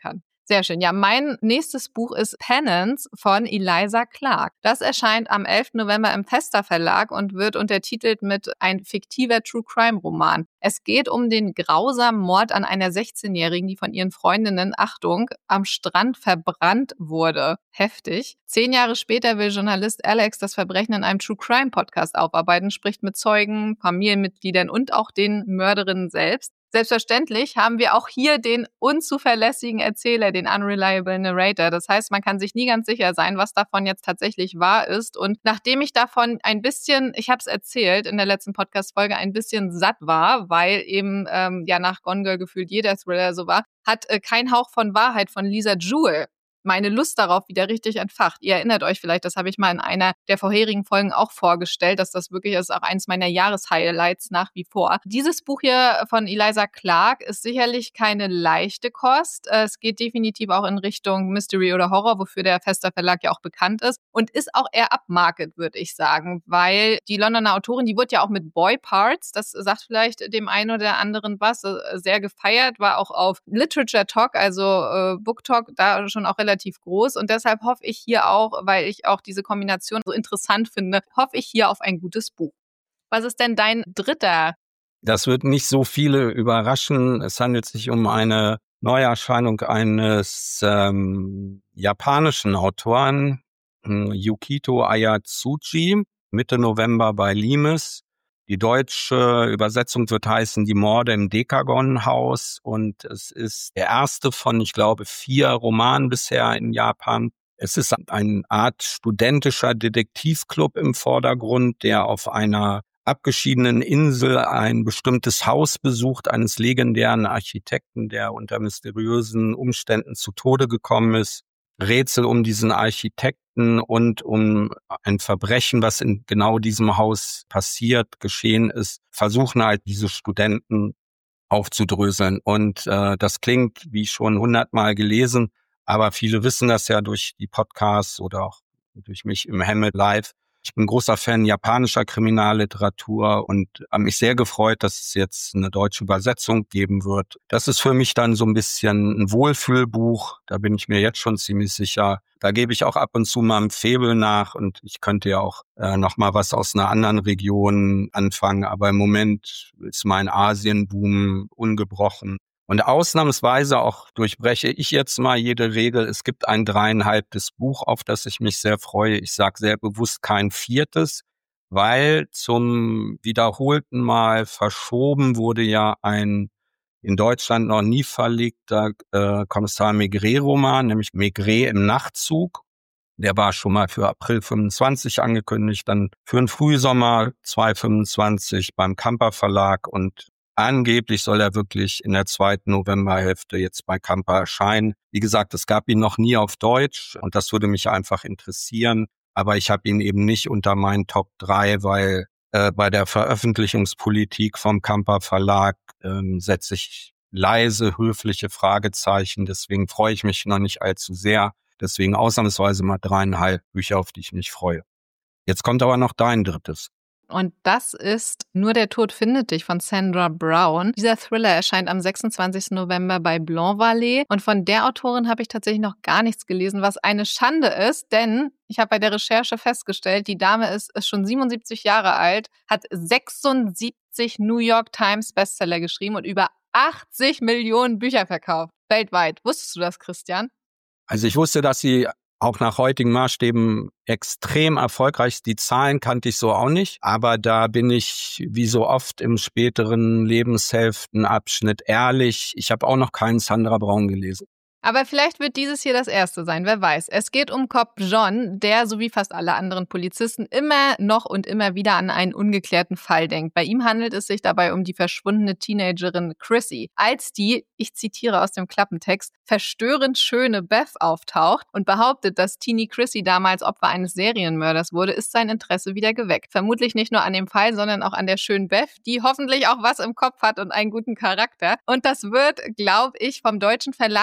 Sehr schön. Ja, mein nächstes Buch ist Penance von Eliza Clark. Das erscheint am elften November im Vesta Verlag und wird untertitelt mit ein fiktiver True-Crime-Roman. Es geht um den grausamen Mord an einer sechzehnjährigen, die von ihren Freundinnen, Achtung, am Strand verbrannt wurde. Heftig. Zehn Jahre später will Journalist Alex das Verbrechen in einem True-Crime-Podcast aufarbeiten, spricht mit Zeugen, Familienmitgliedern und auch den Mörderinnen selbst. Selbstverständlich haben wir auch hier den unzuverlässigen Erzähler, den Unreliable Narrator. Das heißt, man kann sich nie ganz sicher sein, was davon jetzt tatsächlich wahr ist. Und nachdem ich davon ein bisschen, ich habe es erzählt in der letzten Podcast-Folge, ein bisschen satt war, weil eben ähm, ja nach Gone Girl gefühlt jeder Thriller so war, hat äh, Kein Hauch von Wahrheit von Lisa Jewell meine Lust darauf wieder richtig entfacht. Ihr erinnert euch vielleicht, das habe ich mal in einer der vorherigen Folgen auch vorgestellt, dass das wirklich ist auch eines meiner Jahreshighlights nach wie vor. Dieses Buch hier von Eliza Clark ist sicherlich keine leichte Kost. Es geht definitiv auch in Richtung Mystery oder Horror, wofür der Vesta Verlag ja auch bekannt ist und ist auch eher upmarket, würde ich sagen, weil die Londoner Autorin, die wird ja auch mit Boy Parts, das sagt vielleicht dem einen oder anderen was, sehr gefeiert, war auch auf Literature Talk, also äh, Book Talk, da schon auch relativ groß und deshalb hoffe ich hier auch, weil ich auch diese Kombination so interessant finde, hoffe ich hier auf ein gutes Buch. Was ist denn dein dritter? Das wird nicht so viele überraschen. Es handelt sich um eine Neuerscheinung eines ähm, japanischen Autoren, Yukito Ayatsuji, Mitte November bei Limes. Die deutsche Übersetzung wird heißen Die Morde im Dekagon-Haus und es ist der erste von, ich glaube, vier Romanen bisher in Japan. Es ist eine Art studentischer Detektivclub im Vordergrund, der auf einer abgeschiedenen Insel ein bestimmtes Haus besucht, eines legendären Architekten, der unter mysteriösen Umständen zu Tode gekommen ist. Rätsel um diesen Architekten und um ein Verbrechen, was in genau diesem Haus passiert, geschehen ist, versuchen halt diese Studenten aufzudröseln. Und äh, das klingt wie schon hundertmal gelesen, aber viele wissen das ja durch die Podcasts oder auch durch mich im Hamlet Live. Ich bin großer Fan japanischer Kriminalliteratur und habe mich sehr gefreut, dass es jetzt eine deutsche Übersetzung geben wird. Das ist für mich dann so ein bisschen ein Wohlfühlbuch. Da bin ich mir jetzt schon ziemlich sicher. Da gebe ich auch ab und zu mal ein Faible nach und ich könnte ja auch äh, noch mal was aus einer anderen Region anfangen. Aber im Moment ist mein Asienboom ungebrochen. Und ausnahmsweise auch durchbreche ich jetzt mal jede Regel. Es gibt ein dreieinhalbtes Buch, auf das ich mich sehr freue. Ich sage sehr bewusst kein viertes, weil zum wiederholten Mal verschoben wurde ja ein in Deutschland noch nie verlegter äh, Kommissar Maigret-Roman, nämlich Maigret im Nachtzug. Der war schon mal für April fünfundzwanzig angekündigt, dann für den Frühsommer zwanzig fünfundzwanzig beim Kamper Verlag und angeblich soll er wirklich in der zweiten Novemberhälfte jetzt bei Kamper erscheinen. Wie gesagt, es gab ihn noch nie auf Deutsch und das würde mich einfach interessieren. Aber ich habe ihn eben nicht unter meinen Top drei, weil äh, bei der Veröffentlichungspolitik vom Kamper Verlag ähm, setze ich leise, höfliche Fragezeichen. Deswegen freue ich mich noch nicht allzu sehr. Deswegen ausnahmsweise mal dreieinhalb Bücher, auf die ich mich freue. Jetzt kommt aber noch dein drittes. Und das ist Nur der Tod findet dich von Sandra Brown. Dieser Thriller erscheint am sechsundzwanzigsten November bei Blanc Vallée. Und von der Autorin habe ich tatsächlich noch gar nichts gelesen, was eine Schande ist, denn ich habe bei der Recherche festgestellt, die Dame ist, ist schon siebenundsiebzig Jahre alt, hat sechsundsiebzig New York Times Bestseller geschrieben und über achtzig Millionen Bücher verkauft. Weltweit. Wusstest du das, Christian? Also ich wusste, dass sie auch nach heutigen Maßstäben extrem erfolgreich ist. Die Zahlen kannte ich so auch nicht, aber da bin ich wie so oft im späteren Lebenshälftenabschnitt ehrlich. Ich habe auch noch keinen Sandra Brown gelesen. Aber vielleicht wird dieses hier das erste sein, wer weiß. Es geht um Cop John, der, so wie fast alle anderen Polizisten, immer noch und immer wieder an einen ungeklärten Fall denkt. Bei ihm handelt es sich dabei um die verschwundene Teenagerin Chrissy. Als die, ich zitiere aus dem Klappentext, verstörend schöne Beth auftaucht und behauptet, dass Teenie Chrissy damals Opfer eines Serienmörders wurde, ist sein Interesse wieder geweckt. Vermutlich nicht nur an dem Fall, sondern auch an der schönen Beth, die hoffentlich auch was im Kopf hat und einen guten Charakter. Und das wird, glaube ich, vom deutschen Verlag nicht so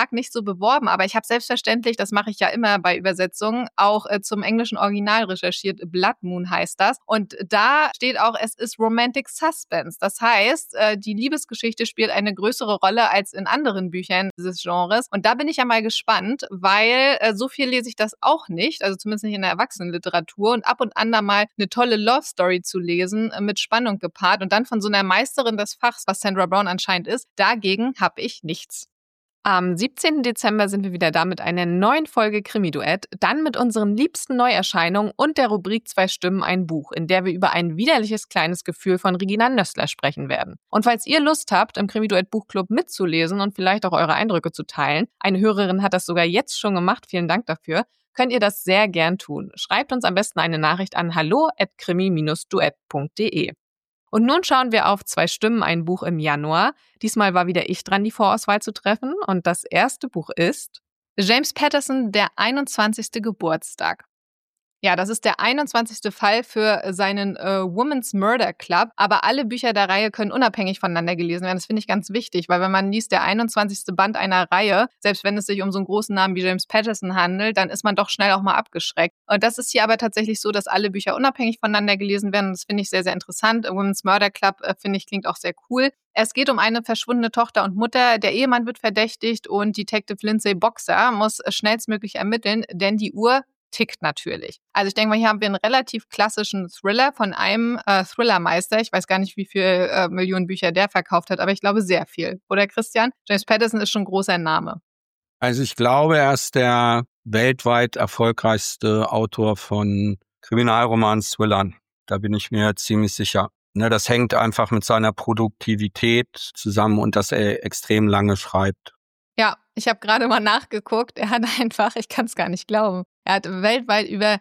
beworben, aber ich habe selbstverständlich, das mache ich ja immer bei Übersetzungen, auch äh, zum englischen Original recherchiert. Blood Moon heißt das. Und da steht auch, es ist Romantic Suspense. Das heißt, äh, die Liebesgeschichte spielt eine größere Rolle als in anderen Büchern dieses Genres. Und da bin ich ja mal gespannt, weil äh, so viel lese ich das auch nicht, also zumindest nicht in der Erwachsenenliteratur. Und ab und an da mal eine tolle Love Story zu lesen, äh, mit Spannung gepaart und dann von so einer Meisterin des Fachs, was Sandra Brown anscheinend ist, dagegen habe ich nichts. Am siebzehnten Dezember sind wir wieder da mit einer neuen Folge Krimi-Duett, dann mit unseren liebsten Neuerscheinungen und der Rubrik Zwei Stimmen, ein Buch, in der wir über ein widerliches kleines Gefühl von Regina Nössler sprechen werden. Und falls ihr Lust habt, im Krimi-Duett-Buchclub mitzulesen und vielleicht auch eure Eindrücke zu teilen, eine Hörerin hat das sogar jetzt schon gemacht, vielen Dank dafür, könnt ihr das sehr gern tun. Schreibt uns am besten eine Nachricht an hallo at krimi Bindestrich duett punkt de. Und nun schauen wir auf Zwei Stimmen, ein Buch im Januar. Diesmal war wieder ich dran, die Vorauswahl zu treffen. Und das erste Buch ist James Patterson, der einundzwanzigste Geburtstag. Ja, das ist der einundzwanzigste Fall für seinen äh, Women's Murder Club. Aber alle Bücher der Reihe können unabhängig voneinander gelesen werden. Das finde ich ganz wichtig, weil wenn man liest, der einundzwanzigste Band einer Reihe, selbst wenn es sich um so einen großen Namen wie James Patterson handelt, dann ist man doch schnell auch mal abgeschreckt. Und das ist hier aber tatsächlich so, dass alle Bücher unabhängig voneinander gelesen werden. Das finde ich sehr, sehr interessant. Women's Murder Club, äh, finde ich, klingt auch sehr cool. Es geht um eine verschwundene Tochter und Mutter. Der Ehemann wird verdächtigt und Detective Lindsay Boxer muss schnellstmöglich ermitteln, denn die Uhr tickt natürlich. Also ich denke mal, hier haben wir einen relativ klassischen Thriller von einem äh, Thrillermeister. Ich weiß gar nicht, wie viele äh, Millionen Bücher der verkauft hat, aber ich glaube sehr viel. Oder Christian? James Patterson ist schon ein großer Name. Also ich glaube, er ist der weltweit erfolgreichste Autor von Kriminalroman-Thrillern. Da bin ich mir ziemlich sicher. Ne, das hängt einfach mit seiner Produktivität zusammen und dass er extrem lange schreibt. Ja, ich habe gerade mal nachgeguckt. Er hat einfach, ich kann es gar nicht glauben, er hat weltweit über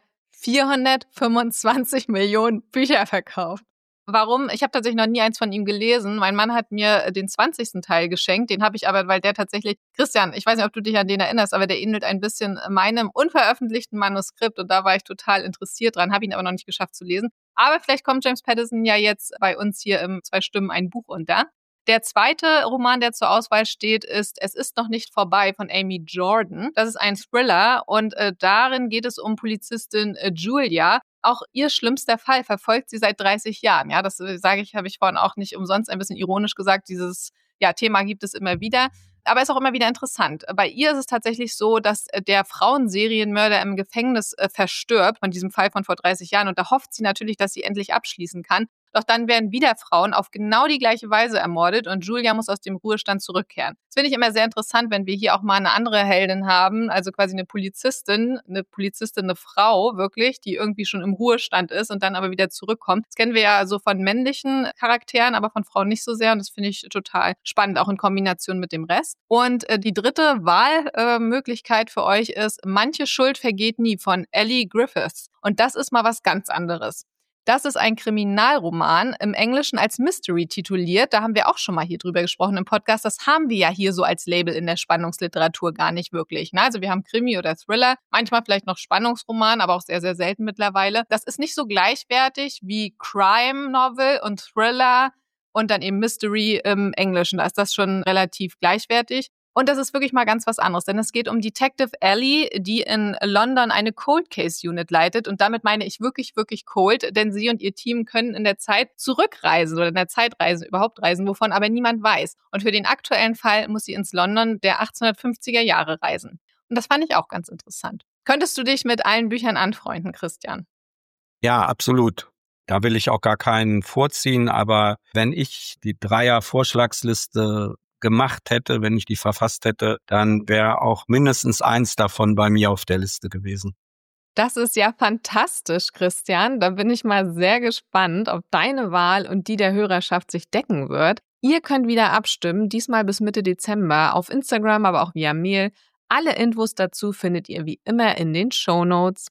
vierhundertfünfundzwanzig Millionen Bücher verkauft. Warum? Ich habe tatsächlich noch nie eins von ihm gelesen. Mein Mann hat mir den zwanzigsten Teil geschenkt. Den habe ich aber, weil der tatsächlich, Christian, ich weiß nicht, ob du dich an den erinnerst, aber der ähnelt ein bisschen meinem unveröffentlichten Manuskript und da war ich total interessiert dran, habe ihn aber noch nicht geschafft zu lesen. Aber vielleicht kommt James Patterson ja jetzt bei uns hier im Zwei Stimmen, ein Buch unter. Der zweite Roman, der zur Auswahl steht, ist Es ist noch nicht vorbei von Amy Jordan. Das ist ein Thriller und äh, darin geht es um Polizistin äh, Julia. Auch ihr schlimmster Fall verfolgt sie seit dreißig Jahren. Ja, das äh, sage ich, habe ich vorhin auch nicht umsonst ein bisschen ironisch gesagt. Dieses ja, Thema gibt es immer wieder. Aber ist auch immer wieder interessant. Bei ihr ist es tatsächlich so, dass der Frauenserienmörder im Gefängnis äh, verstirbt von diesem Fall von vor dreißig Jahren. Und da hofft sie natürlich, dass sie endlich abschließen kann. Doch dann werden wieder Frauen auf genau die gleiche Weise ermordet und Julia muss aus dem Ruhestand zurückkehren. Das finde ich immer sehr interessant, wenn wir hier auch mal eine andere Heldin haben, also quasi eine Polizistin, eine Polizistin, eine Frau wirklich, die irgendwie schon im Ruhestand ist und dann aber wieder zurückkommt. Das kennen wir ja so von männlichen Charakteren, aber von Frauen nicht so sehr und das finde ich total spannend, auch in Kombination mit dem Rest. Und äh, die dritte Wahlmöglichkeit äh, für euch ist Manche Schuld vergeht nie von Ellie Griffiths. Und das ist mal was ganz anderes. Das ist ein Kriminalroman, im Englischen als Mystery tituliert. Da haben wir auch schon mal hier drüber gesprochen im Podcast. Das haben wir ja hier so als Label in der Spannungsliteratur gar nicht wirklich. Also wir haben Krimi oder Thriller, manchmal vielleicht noch Spannungsroman, aber auch sehr, sehr selten mittlerweile. Das ist nicht so gleichwertig wie Crime Novel und Thriller und dann eben Mystery im Englischen. Da ist das schon relativ gleichwertig. Und das ist wirklich mal ganz was anderes, denn es geht um Detective Ellie, die in London eine Cold Case Unit leitet. Und damit meine ich wirklich, wirklich cold, denn sie und ihr Team können in der Zeit zurückreisen oder in der Zeit reisen, überhaupt reisen, wovon aber niemand weiß. Und für den aktuellen Fall muss sie ins London der achtzehnhundertfünfziger Jahre reisen. Und das fand ich auch ganz interessant. Könntest du dich mit allen Büchern anfreunden, Christian? Ja, absolut. Da will ich auch gar keinen vorziehen, aber wenn ich die Dreier-Vorschlagsliste gemacht hätte, wenn ich die verfasst hätte, dann wäre auch mindestens eins davon bei mir auf der Liste gewesen. Das ist ja fantastisch, Christian. Da bin ich mal sehr gespannt, ob deine Wahl und die der Hörerschaft sich decken wird. Ihr könnt wieder abstimmen, diesmal bis Mitte Dezember, auf Instagram, aber auch via Mail. Alle Infos dazu findet ihr wie immer in den Shownotes.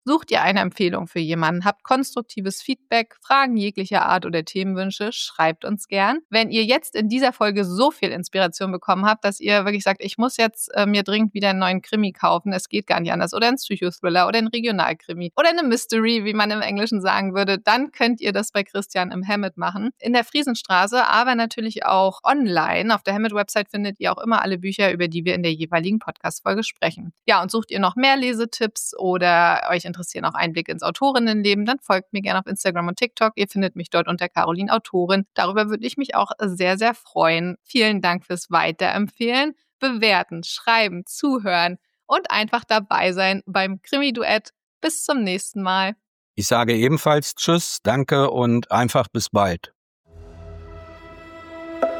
Sucht ihr eine Empfehlung für jemanden, habt konstruktives Feedback, Fragen jeglicher Art oder Themenwünsche, schreibt uns gern. Wenn ihr jetzt in dieser Folge so viel Inspiration bekommen habt, dass ihr wirklich sagt, ich muss jetzt äh, mir dringend wieder einen neuen Krimi kaufen, es geht gar nicht anders, oder einen Psychothriller oder einen Regionalkrimi oder eine Mystery, wie man im Englischen sagen würde, dann könnt ihr das bei Christian im Hammett machen. In der Friesenstraße, aber natürlich auch online. Auf der Hammett-Website findet ihr auch immer alle Bücher, über die wir in der jeweiligen Podcast-Folge sprechen. Ja, und sucht ihr noch mehr Lesetipps oder euch interessieren auch Einblicke ins Autorinnenleben, dann folgt mir gerne auf Instagram und TikTok. Ihr findet mich dort unter Caroline Autorin. Darüber würde ich mich auch sehr, sehr freuen. Vielen Dank fürs Weiterempfehlen, bewerten, schreiben, zuhören und einfach dabei sein beim Krimi-Duett. Bis zum nächsten Mal. Ich sage ebenfalls Tschüss, danke und einfach bis bald.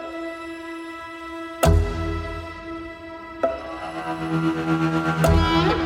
Thank you.